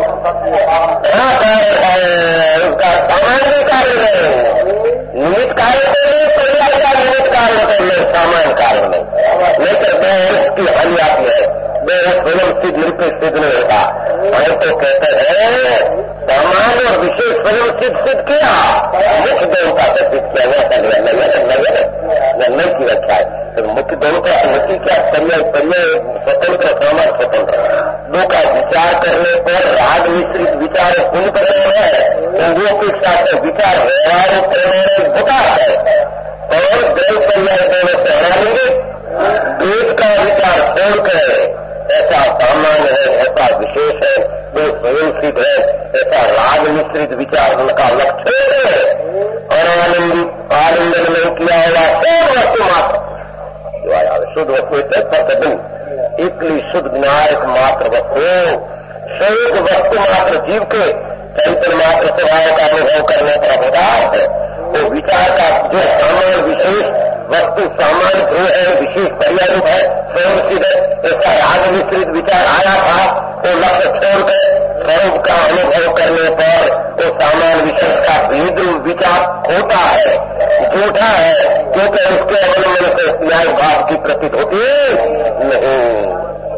उसका सामान्य कार्य है, निमित्त कार्य तो नहीं पर्याय का निमित्त कार्य होता है, सामान्य कार्य नहीं, लेकिन उसकी हानि आती है स्वयं सिद्ध निरपेक्ष सिद्ध नहीं होता। हम तो कहते हैं सामान्य और विशेष स्वयं सिद्ध सिद्ध किया, मुख्य देवता से सिद्ध किया जाता है नई की रखा है। तो मुख्य देवता से मुख्य क्या पर्याय पर्याय स्वतंत्र सामान्य स्वतंत्र दो का विचार करने पर राग मिश्रित विचार पुण्य करने है, वो के साथ विचार व्यवहार करने भूतार है और देव पर्याय दोनों से हराएंगे। वेद का विचार छोड़कर ऐसा सामान्य है, ऐसा विशेष है, वो स्वयं सिद्ध है, ऐसा राग मिश्रित विचार उनका लक्ष्य है और आनंदित आनंदन में किया हुआ सब वस्तु मात्र शुद्ध वस्तु प्रतिदिन इकली शुद्ध विनायक मात्र वस्तु शुद्ध वस्तु मात्र जीव के चैतन्य मात्र स्वभाव का अनुभव करने पर पदार्थ है। वो विचार का जो सामान्य विशेष वस्तु सामान्य जो है विशेष पर्याय रूप है स्वयं सिद्ध ऐसा राग मिश्रित विचार आया था, वो लक्ष्य छोड़कर स्वरूप का अनुभव करने पर वो सामान्य विशेष का भेद विचार होता है, झूठा है, क्योंकि उसके अवलंबन से न्याय भाव की प्रतीत होती नहीं।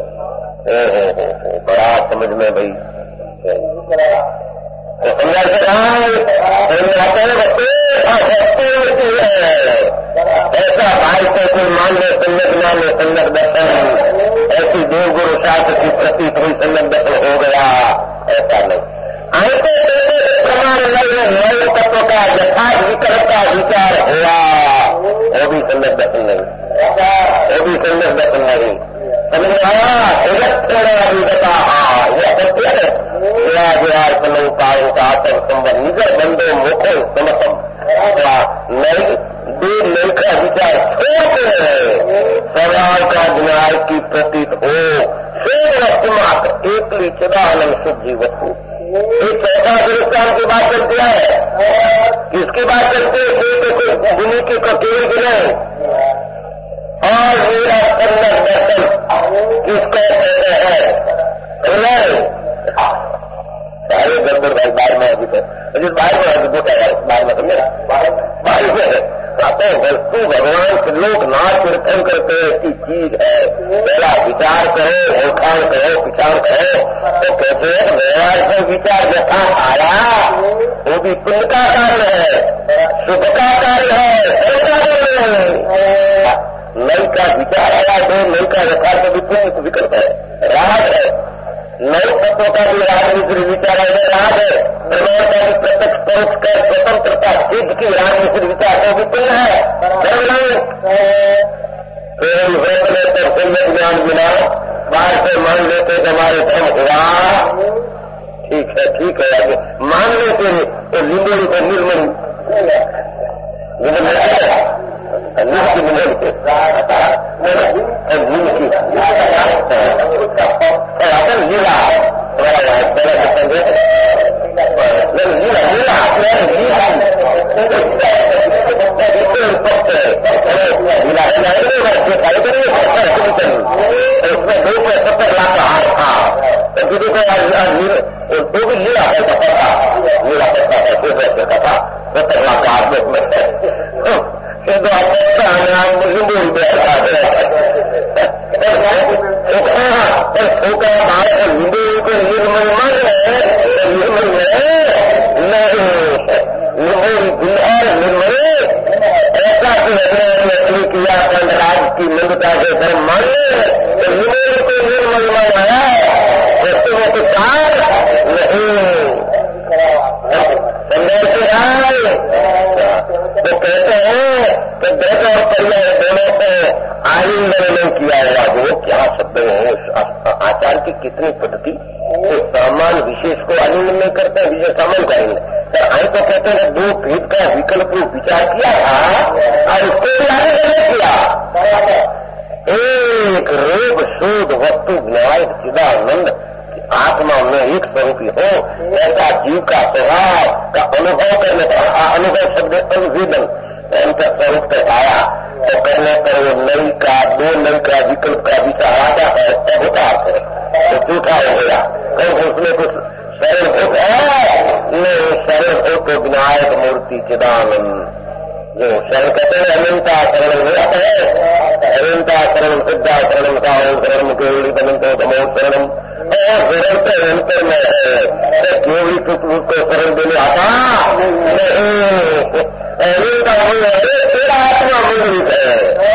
बड़ा समझ में भाई तो समझा से रहा ऐसा भाई को कोई मान ले संगत मान ले संगत दर्शन, ऐसी देव गुरु शास्त्र की प्रतीत हुई संगत दर्शन हो गया, ऐसा नहीं। ऐसे प्रमाण नए तत्व का यथार्थ विकल्प का विचार हुआ, वो भी संगत दर्शन नहीं, वो भी संगत दर्शन नहीं। समझ आया जगत थोड़ा भी बता यह सत्य है का संबंध निजर बंदो मुखो समतम नई दो नई का विचार छोड़कर सवाल का न्याय की प्रतीत हो फिर वस्तु मात्र एकली चिदानंद शुद्धि वस्तु। एक चौथा हिंदुस्तान की बात करती है, किसकी बात करते हैं? भूमि के ककेल की नहीं। और मेरा संगत दर्शन किसको कहते हैं? सारे गंदर भाई बाहर में अभी तक बाहर में अभी बोटा है बाहर में समझे बाहर में आते वस्तु भगवान के लोग नाच कीर्तन करते ऐसी चीज है। पहला विचार करो, ओखान करो, विचार करो तो कहते हैं व्यवहार से विचार यथा आया वो भी पुण्य का कार्य है, शुभ का कार्य है। नई का विचार आया तो नई का यथार्थ भी पुण्य विकल्प है, राग है। नए तत्व का भी राजनीति विचार है, राग है। प्रमाण का भी प्रत्यक्ष पहुंच कर स्वतंत्रता सिद्ध की राजनीति विचार का भी पुण्य है। तो संगत ज्ञान बिना बाहर से मान लेते हमारे धर्म हुआ, ठीक है ठीक है आगे मान लेते तो लिंगोड़ी को निर्मल निर्मल लीला उसमें दो सौ सत्तर लाख का हाथ था तो दीदी को दो भी लीला पैसा पड़ता लीला पैसा है दो वर्ष का था सत्तर लाख का हाथ में तो आप हिंदू छोटा भारत हिंदू को निर्मल मन है, निर्मल नहीं निर्मल ऐसा कि किया राज की मंदता से धर्म माने तो निर्मल को निर्मल मन आया वस्तु में कुछ नहीं संघर्ष राय तो कहते हैं कि दस और पर्याय दोनों से आलिंगन नहीं किया हुआ। वो क्या शब्द है आचार्य की कितनी पद्धति, तो सामान्य विशेष को आलिंगन नहीं करते हैं, विशेष सामान्य का आलिंगन। तो हम तो कहते हैं दो भेद का विकल्प विचार किया था और उसको भी आलिंगन नहीं किया। एक रूप शुद्ध वस्तु न्याय चिदानंद आत्मा में एक स्वरूप हो ऐसा जीव का स्वभाव का अनुभव करने पर अनुभव शब्द अनुवेदन उनका स्वरूप तक आया तो करने पर वो नई का दो नई का विकल्प का विचार आता है तब होता है तो झूठा हो गया। कहीं उसमें कुछ सरल भूत है नहीं, सरल भूत तो विनायक मूर्ति चिदानंद जो शरण कहते हैं अनंता शरण हो जाता है, अनंता शरण सिद्धा शरण साहु शरण केवली बनंतो तमो शरणम, और निरंतर अंतर में है केवली को शरण देने आता नहीं, अनंता मूल है तेरा आत्मा मूल है,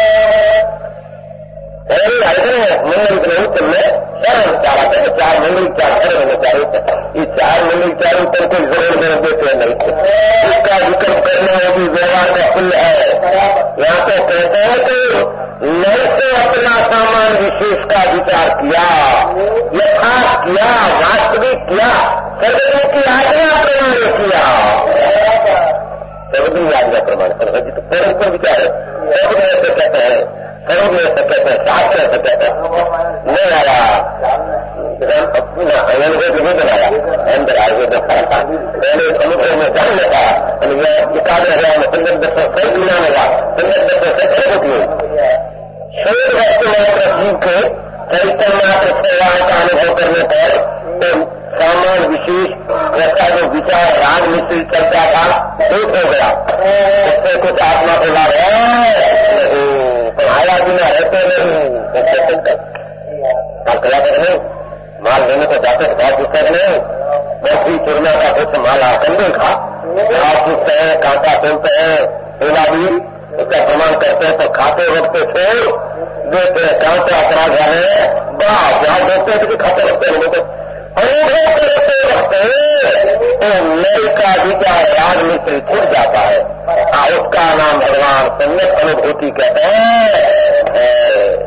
मंगल ग्रह में शरण चारा है, चार मंगल चार शरण होने चाहिए, ये चार मंगल चारों पर कोई जरूर नहीं देते नहीं, इसका विकल्प करना वो भी व्यवहार का फल है। यहाँ तो कहते हैं कि नए से अपना सामान विशेष का विचार किया, यथार्थ किया, वास्तविक किया, सदगुरु की आज्ञा प्रमाण किया, सदगुरु आज्ञा प्रमाण कर परम पर विचार है, सदगुरु ऐसे कहते हैं, सर्व में ऐसा कहते हैं, शास्त्र ऐसा कहते हैं, नहीं आया नहीं बनाया अंदर आगे देखा पहले अनुभव में जान लेता एकाग्र हृदय में संगत दर्शन सही बिना लगा, संगत दर्शन से खड़े होती है शरीर वस्तु मात्र जीव के चरित्र मात्र सेवाओं का अनुभव करने पर तो सामान विशेष ऐसा जो विचार राग मिश्रित चलता था दूर हो गया, उससे कुछ आत्मा को लाभ है, पढ़ाया बिना रहते नहीं, कला करने माल लेने को जाते थे, बात करने मछली चुरना का कुछ माल आकर नहीं खा, आप पूछते हैं कांटा तोड़ते हैं, सेवा भी उसका प्रमाण करते हैं, तो खाते वक्त छोड़ देते हैं, कांटा अपराध वाले बात यहाँ देखते हैं कि खाते रखते हैं, लोग अनुभव करते रखते तो नई का विचार राग में से छूट जाता है, उसका नाम भगवान सम्यक अनुभूति कहते हैं।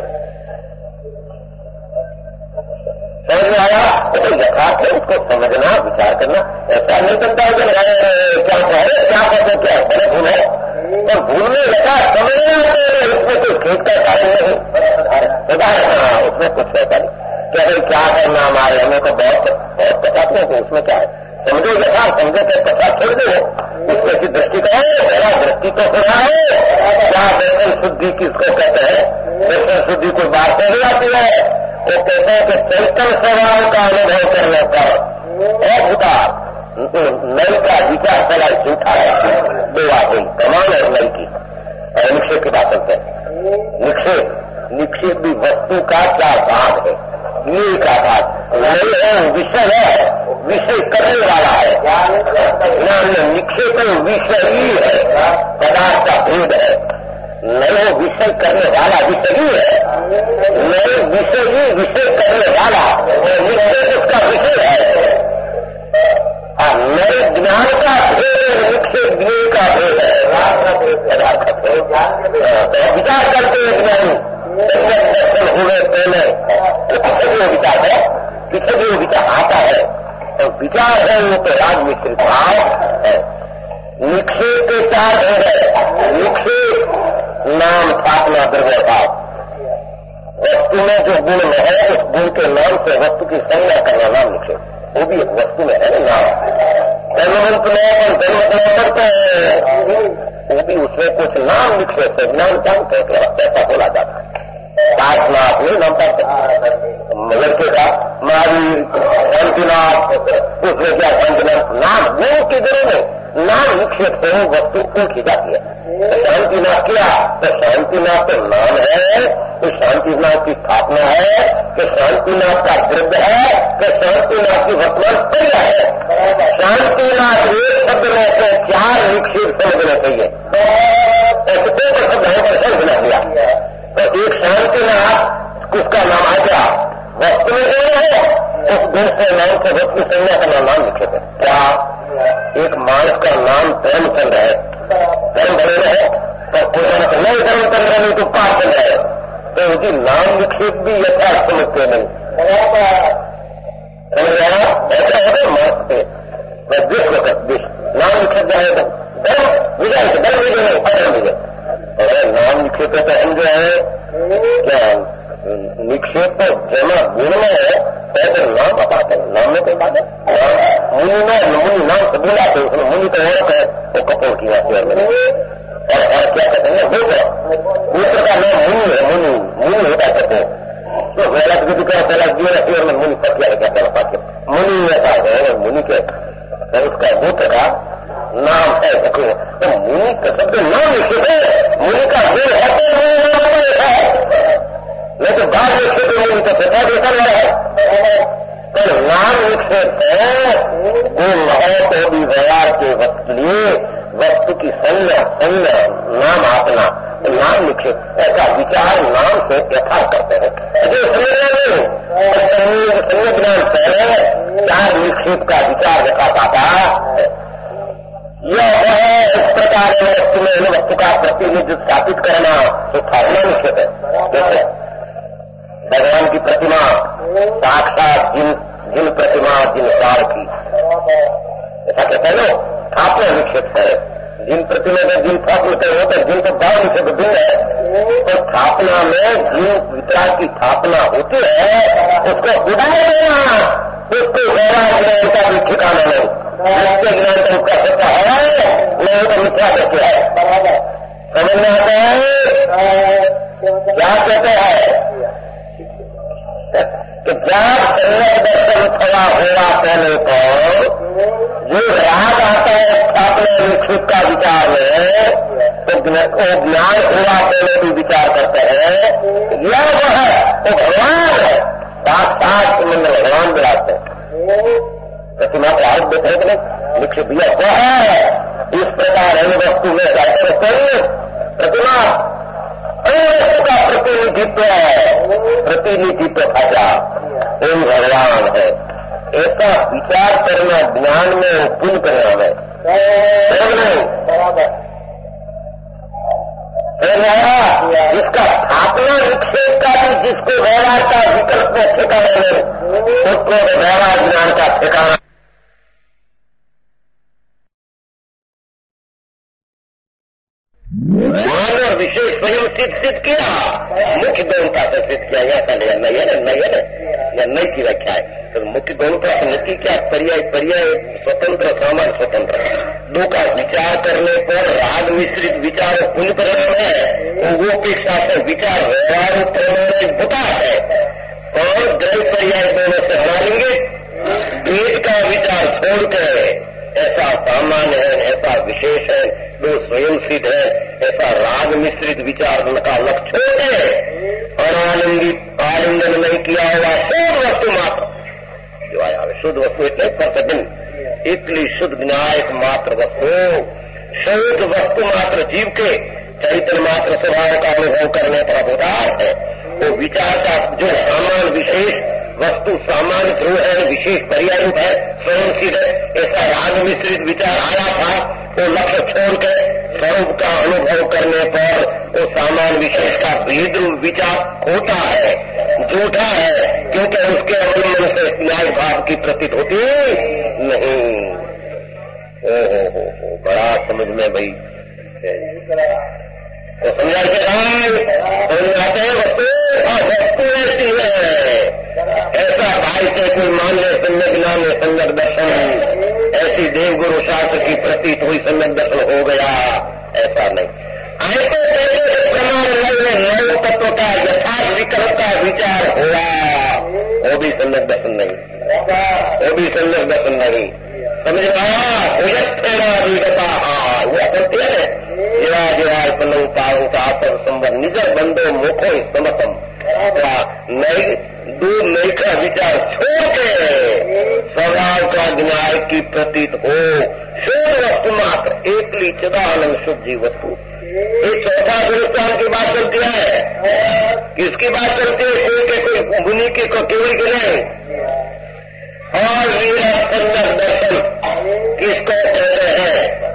समझ में आया? तो यथार्थ है, उसको समझना विचार करना, ऐसा नहीं बनता है कि क्या कहे क्या कहते क्या गलत भूल है, और भूलने लगा समझना उसमें कोई खेत का कारण नहीं होता है, उसमें कुछ रहता नहीं, क्या क्या करना हमारे हमें को बहुत बहुत पचाते हैं, तो उसमें क्या है, समझो यथार्थ समझे तो पचा छोड़ दो, उसमें की दृष्टि का है, मेरा दृष्टि तो हो रहा है, क्या दर्शन शुद्धि किसको कहते हैं, दर्शन शुद्धि कोई बात नहीं आती है, वो कहते हैं कि चैतन्य स्वभाव का अनुभव करने पर अद्भुत नई का विचार चला झूठा है, दो आदमी कमान है नई की, और निक्षेप की बात करते हैं, निक्षेप निक्षेप भी वस्तु का क्या भाग है, ये का भाग नहीं है, विषय है, विषय करने वाला है, निक्षेप विषय ही है, पदार्थ का भेद है, नए विषय करने वाला विषय ही है, नए विषय ही विषय करने वाला निक्षेप उसका विषय है, नए ज्ञान का भेद निक्षेप ज्ञान का भेद है, पदार्थ का भेद विचार करते हैं ज्ञानी दर्शन हुए पहले तो पीछे भी विचार है, पीछे भी विचार आता है, तो विचार है वो तो राग मिश्रित भाव है, निक्षेप के चार भेद है, निक्षेप नाम स्थापना द्रव्य भाव, वस्तु में जो गुण है उस गुण के नाम से वस्तु की संज्ञा करना नाम निक्षेप, वो भी एक वस्तु में है ना नाम, धर्मवंत में जन्म करते हैं, वो भी उसमें कुछ नाम निक्षेप है, ज्ञान जानते हैं ऐसा बोला जाता है, पार्थनाथ नहीं नाम का लड़के का महावीर शांतिनाथ, उसमें क्या शांतिनाथ नाम गुरु के गुरु में नाम निक्षेप से वस्तु को की जाती है, शांतिनाथ किया तो शांतिनाथ तो नाम है, तो शांतिनाथ की स्थापना है, कि शांतिनाथ का द्रव्य है, कि शांतिनाथ की वर्तमान क्रिया है, शांतिनाथ एक शब्द में से चार निक्षेप समझना चाहिए, ऐसे कोई शब्द है पर समझना दिया, तो एक शांतिनाथ उसका नाम आ गया, वस्तु में गुण है, उस गुण से नाम से वस्तु संज्ञा करना नाम निक्षेप है, क्या एक मानस का नाम धर्मचंद है, धर्म बने रहे तो कोई नहीं धर्मचंद नहीं तो पाप चल रहे, तो उनकी नाम निक्षेप भी यथार्थ समझते नहीं, समझ रहा ऐसा होगा मानस पे विष होकर विष नाम निक्षेप जाए धर्म विजय से धर्म विजय नहीं अधर्म विजय, और नाम निक्षेप तो हम जो है क्या निक्षेप तो जमा गुण में है, ऐसे नाम बताते हैं, नाम में कोई बात है, मुनि में मुनि नाम से बोला तो उसमें मुनि तो औरत है, वो कपोल की जाती है, और और क्या कहते हैं दूसरा दूसरे का नाम मुनि है, मुनि मुनि होता कहते हैं, तो गलत विधि का गलत जीवन है में मुनि पतिया कहते हैं, मुनि ऐसा है मुनि के उसका दूसरे का नाम है देखो। तो मुनि का शब्द नाम निश्चित है, मुनि का गुण है तो मुनि नाम लिखा है, नहीं तो बाद निश्चित मुनि तो पिता जैसा न है। तो नाम निश्चित है वो महो तो भी व्यवहार के वक्त लिए वस्तु की संज्ञा संज्ञा नाम अपना नाम निश्चित ऐसा विचार नाम से यथा करते हैं। जो संज्ञा ज्ञान पहले चार निश्चित का विचार दिखाता था। यह है इस प्रकार वस्तु में वस्तु का प्रतिनिधित्व स्थापित करना तो स्थापना निश्चित है। जैसे भगवान की प्रतिमा साक्षात जिन जिन प्रतिमा जिन सार की ऐसा कहते हैं ना, स्थापना निश्चित है। जिन प्रतिमा में जिन स्थापना होता है, जिन तो भाव निश्चित दिन है। तो स्थापना में जिन विचार की स्थापना होती है उसको उदार देना, उसको व्यवहार ज्ञान का भी ठिकाना नहीं। नित्य ज्ञान तो उसका सत्ता है, नहीं तो मिथ्या सत्य है। समझ में आता है क्या कहते हैं कि जब सम्यक दर्शन थोड़ा हुआ पहले पर जो राग आता है स्थापना निश्चित का विचार में, तो वो ज्ञान हुआ पहले भी विचार करते हैं। यह वो है तो भगवान है, साक्षात संबंध भगवान विराजते हैं। प्रतिमा को आरोप देते हैं कि नहीं निश्चित दिया वो है। इस प्रकार अन्य वस्तु में जाकर प्रतिमा अन्य वस्तु का प्रतिनिधित्व है, प्रतिनिधित्व था ओम भगवान है। ऐसा विचार करना ज्ञान में पुण्य परिणाम है। जिसका स्थापना निक्षेप का भी जिसको व्यवहार का विकल्प में ठिकाना है उसको व्यवहार ज्ञान का ठिकाना। मान और विशेष स्वयं सिद्ध सिद्ध किया, मुख्य गौणता से सिद्ध किया। ऐसा नहीं नहीं है नहीं है या नहीं की व्याख्या है। तो मुख्य गौणता से नती क्या पर्याय पर्याय स्वतंत्र सामान्य स्वतंत्र दो का विचार करने पर राग मिश्रित विचार पुण्य परिणाम है। वो अपेक्षा से विचार व्यवहार परिणाम होता है और द्वय पर्याय दोनों से हटा लेंगे। वेद का विचार छोड़कर ऐसा सामान्य है, ऐसा विशेष है, दो स्वयं सिद्ध है, ऐसा राग मिश्रित विचार का लक्ष्य है। और आनंदित आलिंगन नहीं किया हुआ शुद्ध वस्तु मात्र जो आया है, शुद्ध वस्तु इतने प्रतिदिन इतनी शुद्ध न्यायिक मात्र वस्तु, शुद्ध वस्तु मात्र जीव के चैतन्य मात्र स्वभाव का अनुभव करने पर अवतार है। वो विचार का जो सामान्य विशेष वस्तु सामान्य ध्रुव है, विशेष पर्याय रूप है, स्वयं सिद्ध है, ऐसा राग मिश्रित विचार आया था। वो लक्ष्य छोड़कर स्वरूप का अनुभव करने पर वो सामान्य विशेष का भेद रूप विचार होता है, झूठा है, क्योंकि उसके अवलंबन से न्याय भाव की प्रतीत होती नहीं। ओ हो हो हो बड़ा समझ में भाई तो समझा के समझाते हैं वस्तु वस्तु ऐसी है। ऐसा भाई से कोई मान ले सम्यक नाम है सम्यक दर्शन, ऐसी देव गुरु शास्त्र की प्रतीत हुई सम्यक दर्शन हो गया, ऐसा नहीं। ऐसे ऐसे प्रमाण नव नव तत्व का यथार्थ विकल्प का विचार हुआ, वो भी सम्यक दर्शन नहीं, वो भी सम्यक दर्शन नहीं। समझ रहा वो करते हैं जीवा जीवा पलंग पाऊ का संबंध निज बंदो मुखो समतम नई दूर नई का विचार छोड़ के स्वभाव का न्याय की प्रतीत हो शुद्ध वस्तु मात्र एकली चिदानंद शुद्ध जीव वस्तु। ये चौथा हिंदुस्तान की बात चलती है, किसकी बात चलती है? कोई के कोई मुनि की को केवल के नहीं। और वीरा संदर्भ दर्शन किसको कहते हैं?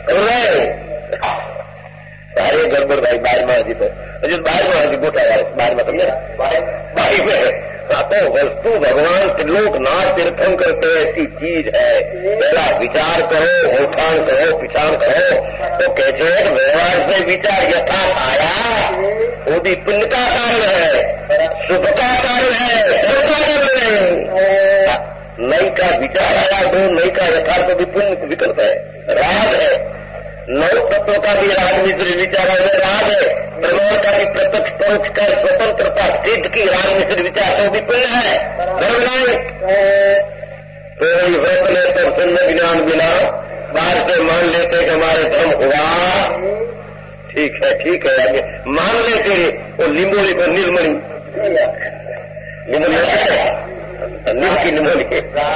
सारे गड़बड़ भाई बाहर महाराजी तो अजय बाहर महाराजी बोटा है बाहर में समझे बाई में तो वस्तु भगवान त्रिलोक नाथ तीर्थम करते ऐसी चीज है। पहला विचार करो, उठान करो, पिछान करो, तो कहते हैं व्यवहार से विचार यथार्थ आया वो भी पुण्य का कारण है, शुभ का कारण है, धर्म का कारण है। नई का विचार आया तो नई का यथार्थ भी पुण्य विकल्प है, राग है। नौ तत्व का भी राग मिश्र विचार है, राग है। प्रमाण का भी प्रत्यक्ष परोक्ष का स्वतंत्रता सिद्ध की राग मिश्र विचार तो भी पुण्य है, धर्म नहीं। तो व्रत ने तो सुन्न ज्ञान बिना बाहर से मान लेते कि हमारे धर्म हुआ, ठीक है ठीक है, आगे मान लेते वो लिंबोली को नीलमणि, लिंबोली नीम की निमोली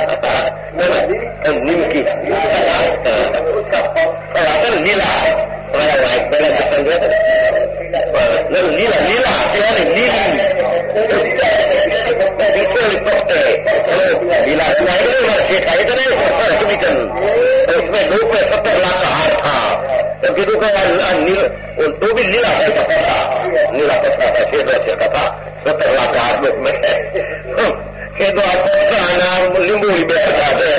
नीम की नीला पहला नीला नीला नीला उसमें दो पे सत्तर लाख का हार था, तो गिरू का नील तो भी नीला पैसा था, नीला पैसा था, शेर शेर का था, सत्तर लाख का हार में के दो नाम लिंबू ही बैठा है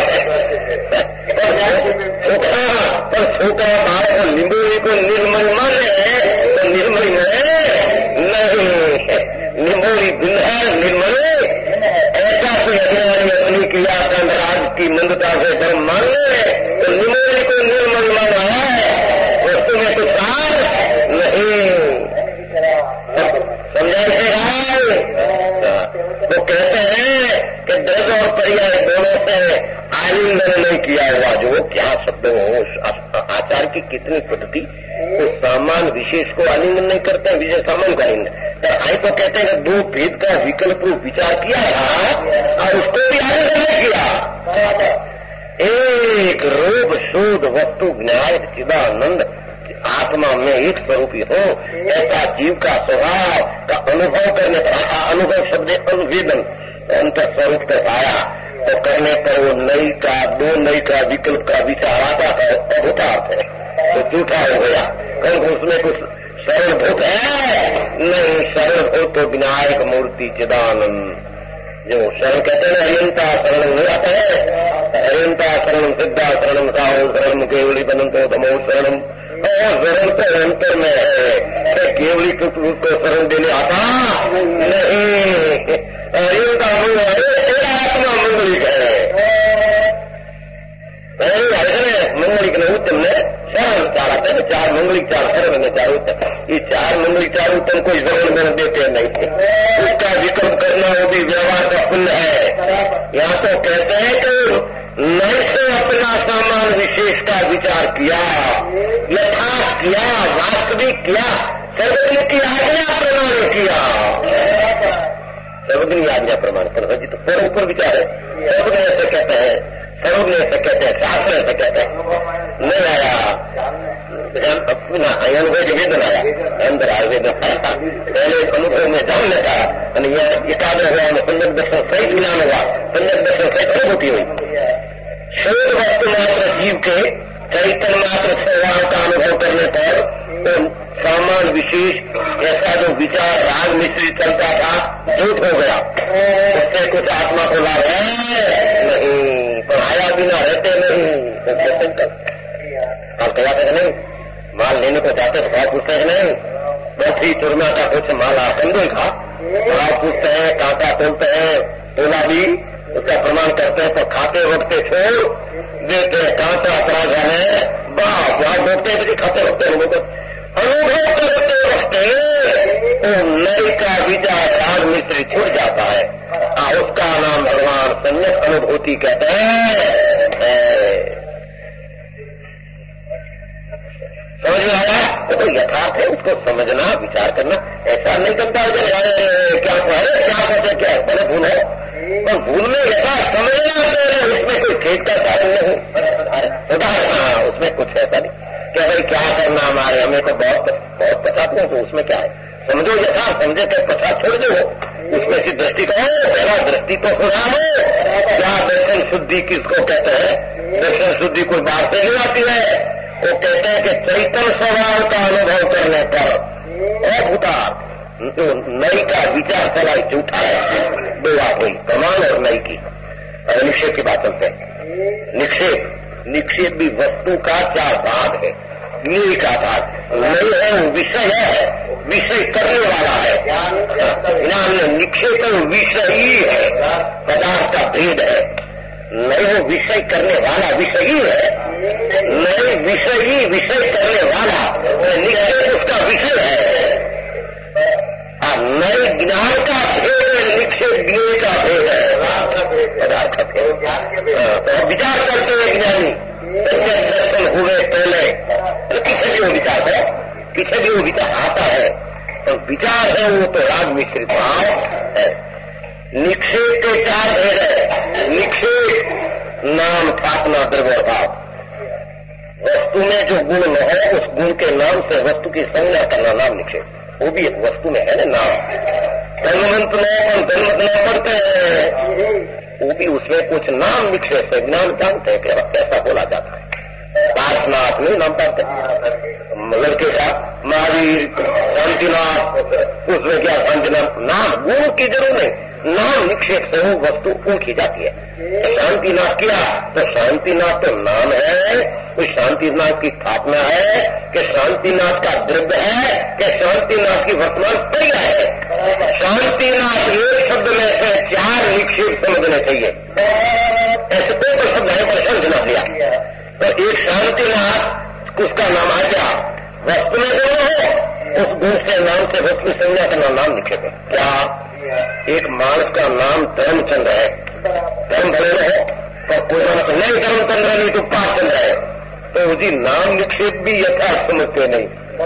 पर छोकरा भारत को लिंबू को निर्मल माने तो निर्मल में नहीं, लिंबोली दिन है निर्मल ऐसा कोई अधिकारी अपनी किया राज की मंदता से धर्म मान ले तो लिंबोली को निर्मल माना है, वस्तु में कुछ सार नहीं समझाइए। वो कहते हैं कि द्रज और पर्याय दोनों से आलिंगन नहीं किया हुआ, जो क्या शब्द हो आचार की कितनी पद्धति, तो सामान विशेष को आलिंगन नहीं करते, विशेष सामान का आलिंगन। आई तो कहते हैं दो भेद का विकल्प रूप विचार किया था और उसको भी आलिंगन नहीं किया। एक रूप शुद्ध वस्तु ज्ञात चिदानंद आत्मा में एक स्वरूपी हो, ऐसा जीव का स्वभाव का अनुभव करने पर अनुभव शब्द अनुवेदन अंतर स्वरूप पर आया तो करने पर वो नई का दो नई का विकल्प का विचार आता है, अभूतार्थ है तो झूठा हो गया, क्योंकि उसमें कुछ सरल भूत है नहीं, सरल भूत तो विनायक मूर्ति चिदानंद, जो शरण कहते हैं अरियंता शरणम नहीं आता है, अरियंता शरणम सिद्धा शरणम साहु शरणम केवली बनंतो धमो शरणम, और शरण तो अंतर में है, केवली को शरण देने आता नहीं, अरियंता तेरा आत्मा मंगलिक है, मंगलिक ने उत्तम ने शरण चार आते हैं, चार मंगलिक चार शरण में चार उत्तम, ये चार मंगलिक चार उत्तम कोई शरण में देते नहीं, उसका विकल्प करना वो भी व्यवहार का पुण्य है। यहाँ तो कहते हैं कि नई से अपना सामान विशेष का विचार किया, यथार्थ किया, वास्तविक किया, सर्वज्ञ की आज्ञा प्रमाण किया, सर्वज्ञ आज्ञा प्रमाण कर तो पूरा ऊपर विचार है, सर्वज्ञ ऐसे कहते हैं, सर्वज्ञ ऐसे कहते हैं, शास्त्र ऐसे कहते हैं, नहीं आया अनुभव जो वेदन आया अंदर आया वेदन पहले अनुभव में जानने का एकाग्र हुआ, सम्यक दर्शन सहित ज्ञान हुआ, सम्यक दर्शन सहित अनुभूति हुई। शुद्ध वस्तु मात्र जीव के चैतन्य मात्र स्वभाव का अनुभव करने पर तो सामान विशेष ऐसा जो विचार राग मिश्रित चलता था झूठ हो गया, उससे कुछ आत्मा को लाभ है नहीं, पढ़ाया बिना रहते नहीं, आप कहते हैं नहीं, माल लेने को जाते तो भाव पूछते हैं नहीं, बैठी चुरमा का कुछ माला संदेह का भाव पूछते हैं, कांटा तोलते हैं, तोला भी उसका प्रमाण करते हैं, तो खाते वक्त छोड़ देते हैं, कांटा अपराधा है बाप वहां बोलते हैं, खाते वक्त अनुभव अनुभव करते वक्त तो नई का विचार राग मिश्रित छूट जाता है, आ, उसका नाम भगवान सम्यक अनुभूति कहते हैं। समझ में आया? तो यथार्थ है, उसको समझना विचार करना, ऐसा नहीं करता है क्या है क्या कहते क्या है बड़े भूल है, और भूल में यथार्थ समझना उसमें कोई खेत का कारण नहीं होता है, हाँ उसमें कुछ ऐसा नहीं क्या भाई क्या करना हमारे, हमें तो बहुत बहुत पचाते हैं, तो उसमें क्या है, समझो यथार्थ समझे तो पचास छोड़ दो, उसमें से दृष्टि कहो, पहला दृष्टि तो सुधारो, क्या दर्शन शुद्धि किसको कहते हैं, दर्शन शुद्धि कोई बाहर से नहीं आती है, वो कहते हैं कि चैतन्य स्वभाव का अनुभव करने पर अभूतार्थ जो नई का विचार चला झूठा है, दो बात हुई प्रमाण और नई की। और निक्षेप की बात करते हैं, निक्षेप निक्षेप भी वस्तु का चार भाग है, नई का भाग नई है, विषय है, विषय करने वाला है, ज्ञान में निक्षेप विषय ही है, पदार्थ का भेद है, नई वो विषय करने वाला विषय ही है, नई विषय ही विषय करने वाला, निक्षेप उसका विषय है, नए ज्ञान का भेद निक्षेप ज्ञान का भेद है, पदार्थ का भेद, तो विचार करते हुए ज्ञानी पीछे भी वो विचार आता है, तो विचार है वो तो राग मिश्रित भाव है। निक्षेप के चार भेद है। निक्षेप नाम, ठाकना, द्रव्य भाव। वस्तु में जो गुण न हो उस गुण के नाम से वस्तु की संज्ञा करना नाम निक्षेप। वो भी एक वस्तु में है ना नाम। धनवंत न धनवंत न पढ़ते हैं, वो भी उसमें कुछ नाम निक्षेप है। ज्ञान जानते हैं कि ऐसा बोला जाता है। पार्थनाथ नहीं नाम पाते, लड़के का महावीर, शांतिनाथ, उसमें क्या शांतिनाथ नाम, गुण की जरूर नहीं, नाम निक्षेप से वो वस्तु उनकी जाती है। शांतिनाथ किया तो शांतिनाथ तो नाम है, कोई शांतिनाथ की स्थापना है कि शांतिनाथ का द्रव्य है कि शांतिनाथ की वर्तमान क्रिया है। शांतिनाथ एक शब्द में से चार निक्षेप समझने चाहिए। ऐसे कोई तो शब्द है पर समझना दिया तो एक शांतिनाथ उसका नाम आ गया। वस्तु में गुण हो उस गुण से नाम से वस्तु संज्ञा करना नाम निक्षेप है। क्या एक मानस का नाम धर्मचंद्र है, धर्म भले न हो तो कोई मानस नहीं धर्मचंद्र नहीं तो पाठचंद्र है, तो उसी नाम निक्षेप भी यथार्थ समझते नहीं।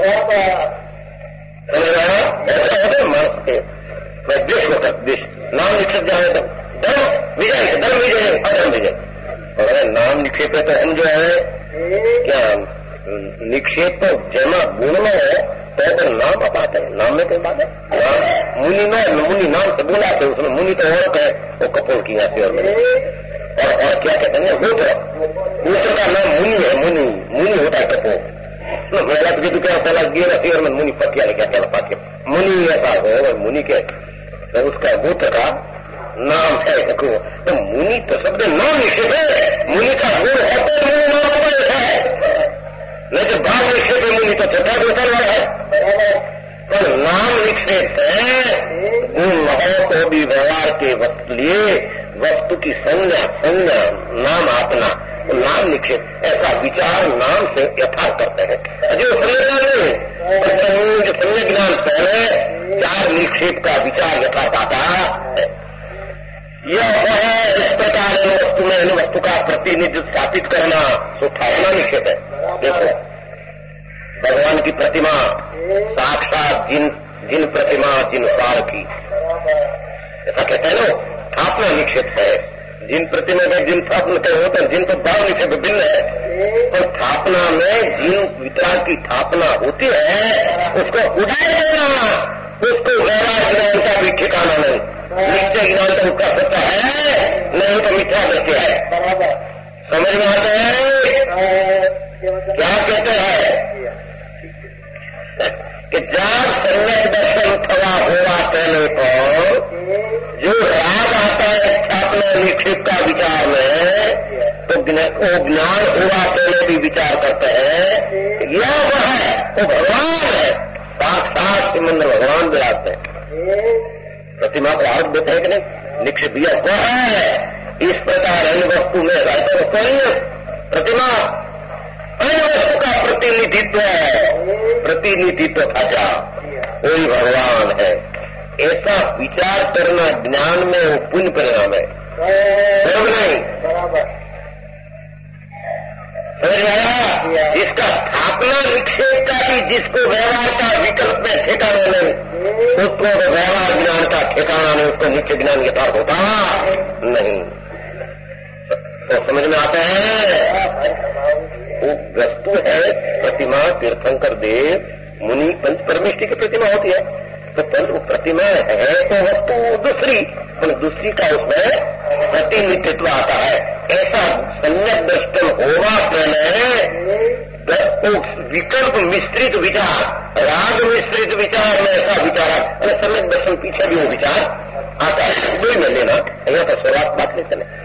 समझ रहा ऐसा होता मानस के मैं देश होता देश नाम निक्षेप जाए तो धर्म विजय, धर्म विजय, अधर्म विजय। और नाम निक्षेप है तो हम जो है क्या निक्षेप तो जमा गुण में है तो नाम बात है। नाम में कोई बात है? नाम मुनि में मुनि नाम से बोला थे, उसमें मुनि तो औरत है, वो कपोल की यहाँ से और और, और क्या कहते हैं गोत्र, गोत्र का नाम मुनि है। मुनि मुनि होता है कपोल। मेरा तो क्या पहला गिरा फिर में मुनि पतिया ने क्या कहना पाके मुनि ऐसा हो, मुनि के तो उसका गोत्र का नाम है। देखो तो मुनि तो शब्द नाम निक्षेप है। मुनि का गुण है तो मुनि नाम है, नहीं तो भाव निक्षेप है मुनि तो छोटा गोचर वाला है। तो नाम निक्षेप है, गुण हो तो भी व्यवहार के वस्तु लिए वस्तु की संज्ञा, संज्ञा नाम अपना नाम निक्षेप, ऐसा विचार नाम से यथार्थ करते हैं। जो समझना नहीं जो सम्यक ज्ञान पहले चार निक्षेप का विचार यथार्थ आता है। यह है इस प्रकार वस्तु में वस्तु का प्रतिनिधित्व स्थापित करना सुस्थापना निक्षेप है। देखो भगवान की प्रतिमा साक्षात जिन जिन प्रतिमा जिन सार की, ऐसा कहते हैं ना, स्थापना निक्षेप है। जिन प्रतिमा में जिन स्थापना के होते हैं, जिन तो भाव निक्षेप भिन्न है, तो स्थापना में जिन विचार की स्थापना होती है उसको उदार देना, उसको व्यवहार ज्ञान का भी ठिकाना नहीं। निश्चय ज्ञान तो उसका सत्य है, नहीं तो मिथ्या सत्य है। समझ में आता है क्या कहते हैं कि जब सम्यक दर्शन थवा हुआ कहने पर जो राग आता है स्थापना निक्षेप का विचार में, तो वो ज्ञान हुआ कहने भी विचार करते हैं। यह वह है, वो भगवान है, साक्षात संबंध भगवान विराजते हैं। प्रतिमा को आग देते हैं कि नहीं, निक्षेप यह वह है। इस प्रकार अन्य वस्तु में रहते वस्तु प्रतिमा अन्य वस्तु का प्रतिनिधित्व है, प्रतिनिधित्व था क्या वही भगवान है। ऐसा विचार करना ज्ञान में वो पुण्य परिणाम है, सब नहीं। समझ आया? इसका स्थापना निक्षेप का भी जिसको व्यवहार का विकल्प में ठिकाना नहीं, उसको तो व्यवहार ज्ञान का ठिकाना नहीं, उसको नित्य ज्ञान यथार्थ होता नहीं। तो समझ में आता है वो वस्तु है प्रतिमा। तीर्थंकर देव मुनि पंच परमेष्टि की प्रतिमा होती है, तो पंच वो प्रतिमा है तो वस्तु दूसरी, पर दूसरी का उसमें प्रतिनिधित्व आता है। ऐसा सम्यक दर्शन होगा पहले विकल्प मिश्रित विचार, राग मिश्रित विचार में ऐसा विचार, अरे सम्यक दर्शन पीछे भी वो विचार आता है। दो में लेना, यहाँ पर शुरुआत बात नहीं चले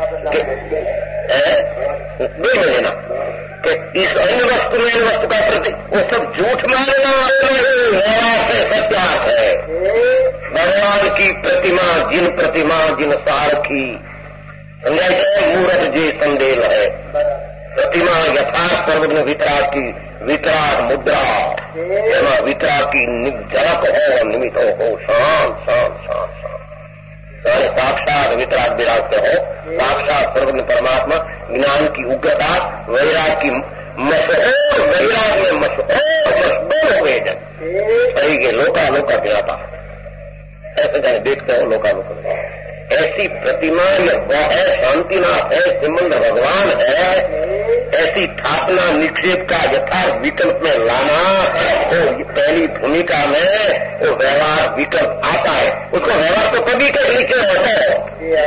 दो में लेना कि इस अन्य वस्तु में वस्तु का प्रति वो सब झूठ मानना से सत्यार्थ है। भगवान की प्रतिमा जिन प्रतिमा जिन सार की समझाइए मूर्त जी संदेह है। प्रतिमा यथार्थ सर्वज्ञ वितराग की वितराग मुद्रा, जहाँ वितराग की झलक हो निमित्त हो शांत शांत शांत शांत साक्षात वितराग विराग से हो, साक्षात सर्वज्ञ परमात्मा ज्ञान की उग्रता, वैराग की मशहूर वैराग में मशहूर मशहूर हो गए जन सही के लोका लोका गिराता ऐसे जाए देखते हो लोका लोका ऐसी प्रतिमा या वह है शांतिनाथ है सिमंद भगवान है ऐसी स्थापना निक्षेप का यथार्थ विकल्प में लाना वो पहली भूमिका में वो व्यवहार विकल्प आता है उसको व्यवहार तो कभी के नीचे होता है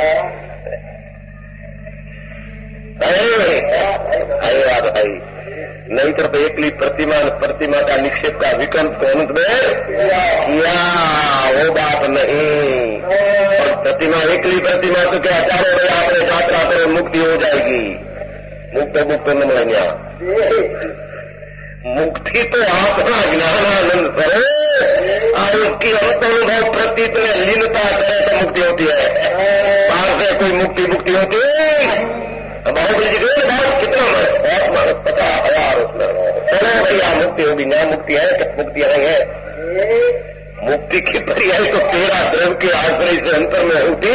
अरे बात भाई नहीं तो एकली प्रतिमा प्रतिमा का निक्षेप का विकल्प कौन किया वो बात नहीं और प्रतिमा एकली प्रतिमा तो क्या चारों बजे आपने यात्रा करो मुक्ति हो जाएगी मुक्त मुक्त न मिलेंगे मुक्ति तो आपका ज्ञानानंद करो और उसकी अंतर्भव प्रतीत में लीनता करे तो मुक्ति होती है बाहर से कोई मुक्ति मुक्ति होती है बाहुबली जी गए बहुत कितना बहुत मानस पता हजार उसमें चलो भैया मुक्ति होगी ना मुक्ति है कि मुक्ति नहीं है मुक्ति की पर्याय तो तेरा द्रव के आश्रय से अंतर में होती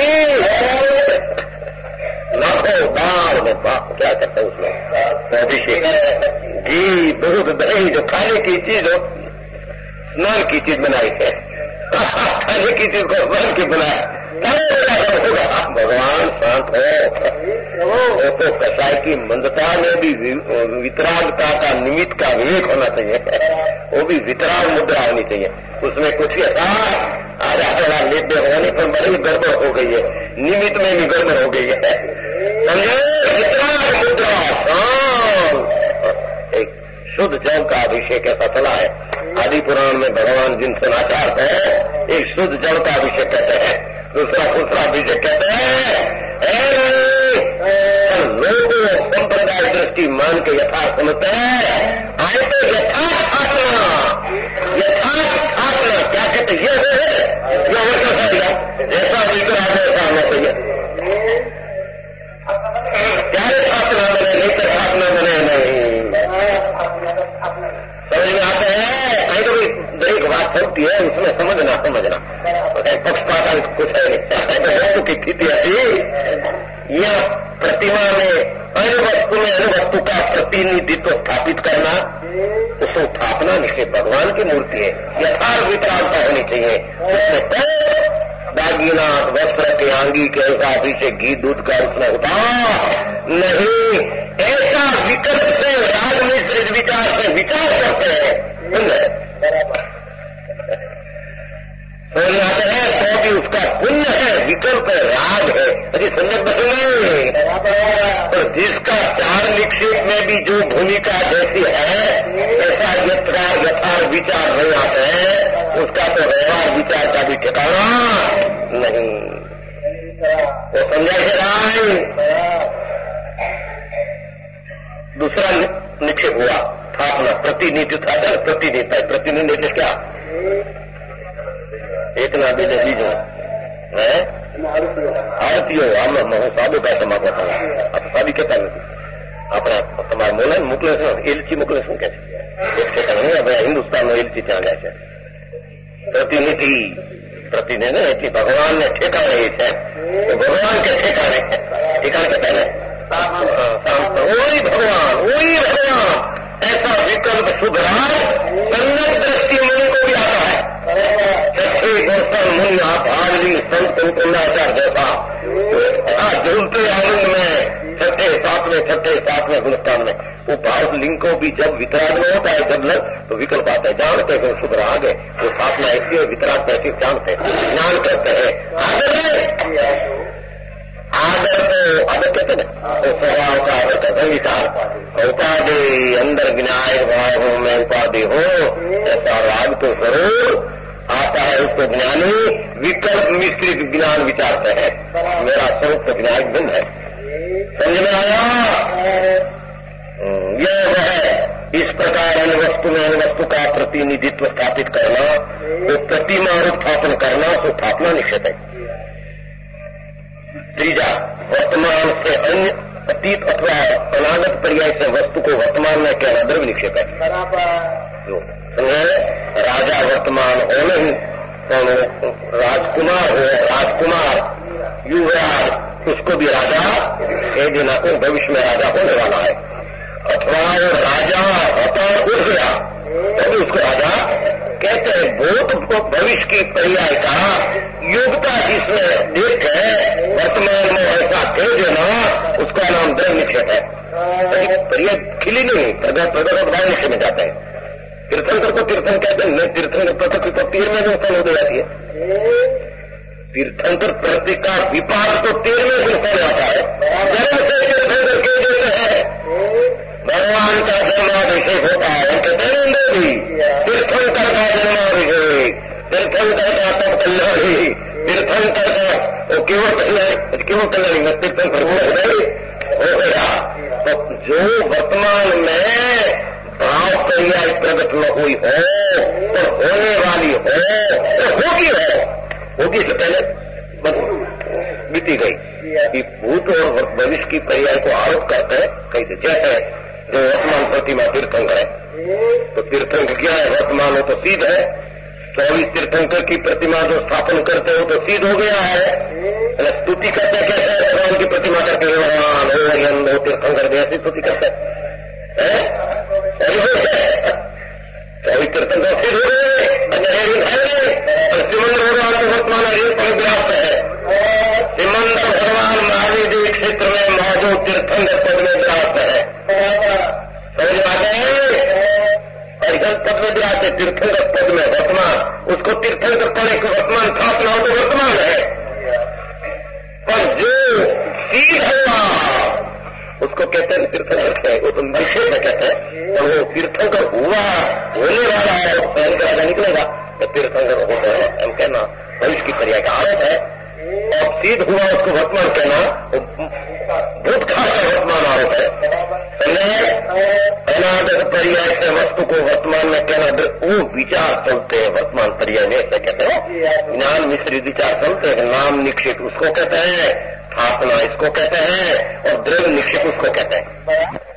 लाखों दाल में बाप क्या करता है उसमें अभिषेक घी दूध दही जो खाने की चीज हो स्नान की चीज बनाई है खाने की चीज को स्नान की बनाए भगवान शांत हो वो तो कसाई की मंदता में भी वितरागता का निमित्त का विवेक होना चाहिए वो भी वितराग मुद्रा होनी चाहिए उसमें कुछ ऐसा आधा थोड़ा लेते होने पर बड़ी गड़बड़ हो गई है निमित्त में भी गड़बड़ हो गई है समझे वितराग मुद्रा शांत एक शुद्ध जल का अभिषेक ऐसा चला है आदि पुराण में भगवान जिन समाचार है एक शुद्ध जल का अभिषेक कहते हैं दूसरा दूसरा अभिषेक कहते हैं लोगों संप्रदाय दृष्टि मान के यथार्थ समझते हैं आए तो यथार्थ स्थापना यथार्थ स्थापना क्या कहते ये है ये होना चाहिए जैसा विग्रह वैसा होना चाहिए क्या स्थापना बने नहीं तो स्थापना बने नहीं समझ में आते हैं कहीं तो भी एक बात होती है उसमें समझना समझना पक्षपात कुछ है वस्तु की स्थिति ऐसी यह प्रतिमा में अन्य वस्तु में अन्य वस्तु का प्रतिनिधित्व स्थापित करना उसको स्थापना निश्चित भगवान की मूर्ति है यथार्थ वितरागता होनी चाहिए उसमें तो दागीनाथ वस्त्र के आंगी के ऐसा अभिषेक घी दूध का उसमें होता नहीं ऐसा विकल्प से राजनीतिक विचार से विचार करते हैं समझ आते हैं तो भी उसका पुण्य है विकल्प है राग है अरे संजय बस नहीं तो जिसका चार निक्षेप में भी जो भूमिका जैसी है ऐसा यथा यथार्थ विचार नहीं आते हैं उसका तो व्यवहार विचार का भी ठिकाना नहीं वो समझा के राय दूसरा निक्षेप हुआ स्थापना प्रतिनिधि था प्रतिनिधि प्रतिनिधि क्या एक ना बीजे बीजो है आरतीओ આમ સાદું કાંઈ તમારે બતાવે આ તો સાદી કહેતા નથી આપણા તમારે મોલે મોકલે છે એલચી મોકલે શું કે છે એક કહેતા નહીં હવે હિન્દુસ્તાનનો એલચી ત્યાં જાય છે प्रतिनिधि प्रतिनिधि कि भगवान ने ठेकाने ही है तो भगवान के ठेकाने ठिकाने के पहले वही भगवान वही भगवान ऐसा विकल्प सुधरा संगत दृष्टि मुनि को भी आता है छठे गौतम मुनि भागली संत कुंडाचार जैसा झूलते आनंद में छठे सातवें छठे सातवें गुणस्थान में वो भाव लिंग को भी जब वितराग में होता है जब लग तो विकल्प आता है जानते हैं शुद्ध आ गए वो स्थापना ऐसी है वितराग कैसी जानते हैं ज्ञान करते हैं आदर आदर तो आदर कहते हैं तो स्वभाव का आदर कहते हैं विचार उपाधि अंदर विनायक भाव में उपाधि हो ऐसा राग तो जरूर आता है उसको ज्ञानी विकल्प मिश्रित ज्ञान विचारते हैं मेरा स्वरूप तो विनायक भिन्न है समझ में आया यह है इस प्रकार अन्य वस्तु में अन्य वस्तु का प्रतिनिधित्व स्थापित करना वो प्रतिमा उत्थापन करना तो स्थापना निषेध है। तीजा वर्तमान से अन्य अतीत अथवा अनागत पर्याय से वस्तु को वर्तमान में कहना द्रव्य निक्षेप है। समझे राजा वर्तमान हो नहीं तो राजकुमार हो राजकुमार युवराज उसको भी राजा एक दिन को भविष्य में राजा होने वाला है अथवा वो राजा होता उड़ गया तभी उसको राजा कहते हैं। भूत को भविष्य की पर्याय का योग्यता जिसमें देख है वर्तमान में ऐसा थे जो ना उसका नाम द्रव्य निक्षेप है। पर्याय खिली नहीं, प्रगत प्रगत बाहर निक्षेप में जाता है। तीर्थंकर को तीर्थन कहते हैं, तीर्थंकर प्रकृति तो तीर में गुणस्थान हो जाती है। तीर्थंकर प्रकृति का विपाक तो तीर में गुणस्थान आता है। जन्म से तीर्थंकर के देते हैं भगवान का जन्माभिषेक होता है। कहते हैं भी तीर्थंकर का जन्माभिषेक, तीर्थंकर का सब कल्याणी, तीर्थंकर का वो केवल कल्याणी केवल कल्याणी में तीर्थंकर हो गया। तो जो वर्तमान में भाव पर्याय प्रगट न हुई हो तो होने वाली हो तो होगी हो होगी से पहले बीती गई कि भूत और भविष्य की पर्याय को आरोप करते हैं। कहीं जैसे जो वर्तमान प्रतिमा तीर्थंकर है तो तीर्थंकर क्या है, वर्तमान हो तो सिद्ध है। चौबीस तीर्थंकर की प्रतिमा जो स्थापन करते हो तो सिद्ध हो गया है। स्तुति करते कैसे है, भगवान की प्रतिमा करके भगवान हो यंद हो तीर्थंकर भी ऐसी स्तुति करते हैं। चौबीस तीर्थंकर सिद्ध हो गए सिमंदर भगवान के वर्तमान व्याप्त है। सिमंदर भगवान महावीर क्षेत्र में मौजूद तीर्थंकर पद में व्याप्त है। समझ पाते हैं, ऐसा पद में व्याप्त है तीर्थंकर पद में वर्तमान। उसको तीर्थंकर पद एक वर्तमान स्थापना हो तो वर्तमान है, पर जो सीध हुआ उसको कहते हैं तीर्थंकर है, वो तो निषेध में कहते हैं। और वो तीर्थंकर हुआ होने वाला है स्वयं का राजा निकलेगा तो तीर्थंकर होता है हम कहना भविष्य की पर्याय का आरोप है। और सिद्ध हुआ उसको वर्तमान कहना भूत खा का वर्तमान आरोप है। अनादर पर्याय से वस्तु को वर्तमान में कहना वो विचार चलते हैं वर्तमान पर्याय में ऐसे कहते हैं। ज्ञान मिश्रित विचार चलते हैं। नाम निक्षेप उसको कहते हैं, स्थापना इसको कहते हैं और द्रव्य निक्षेप उसको कहते हैं।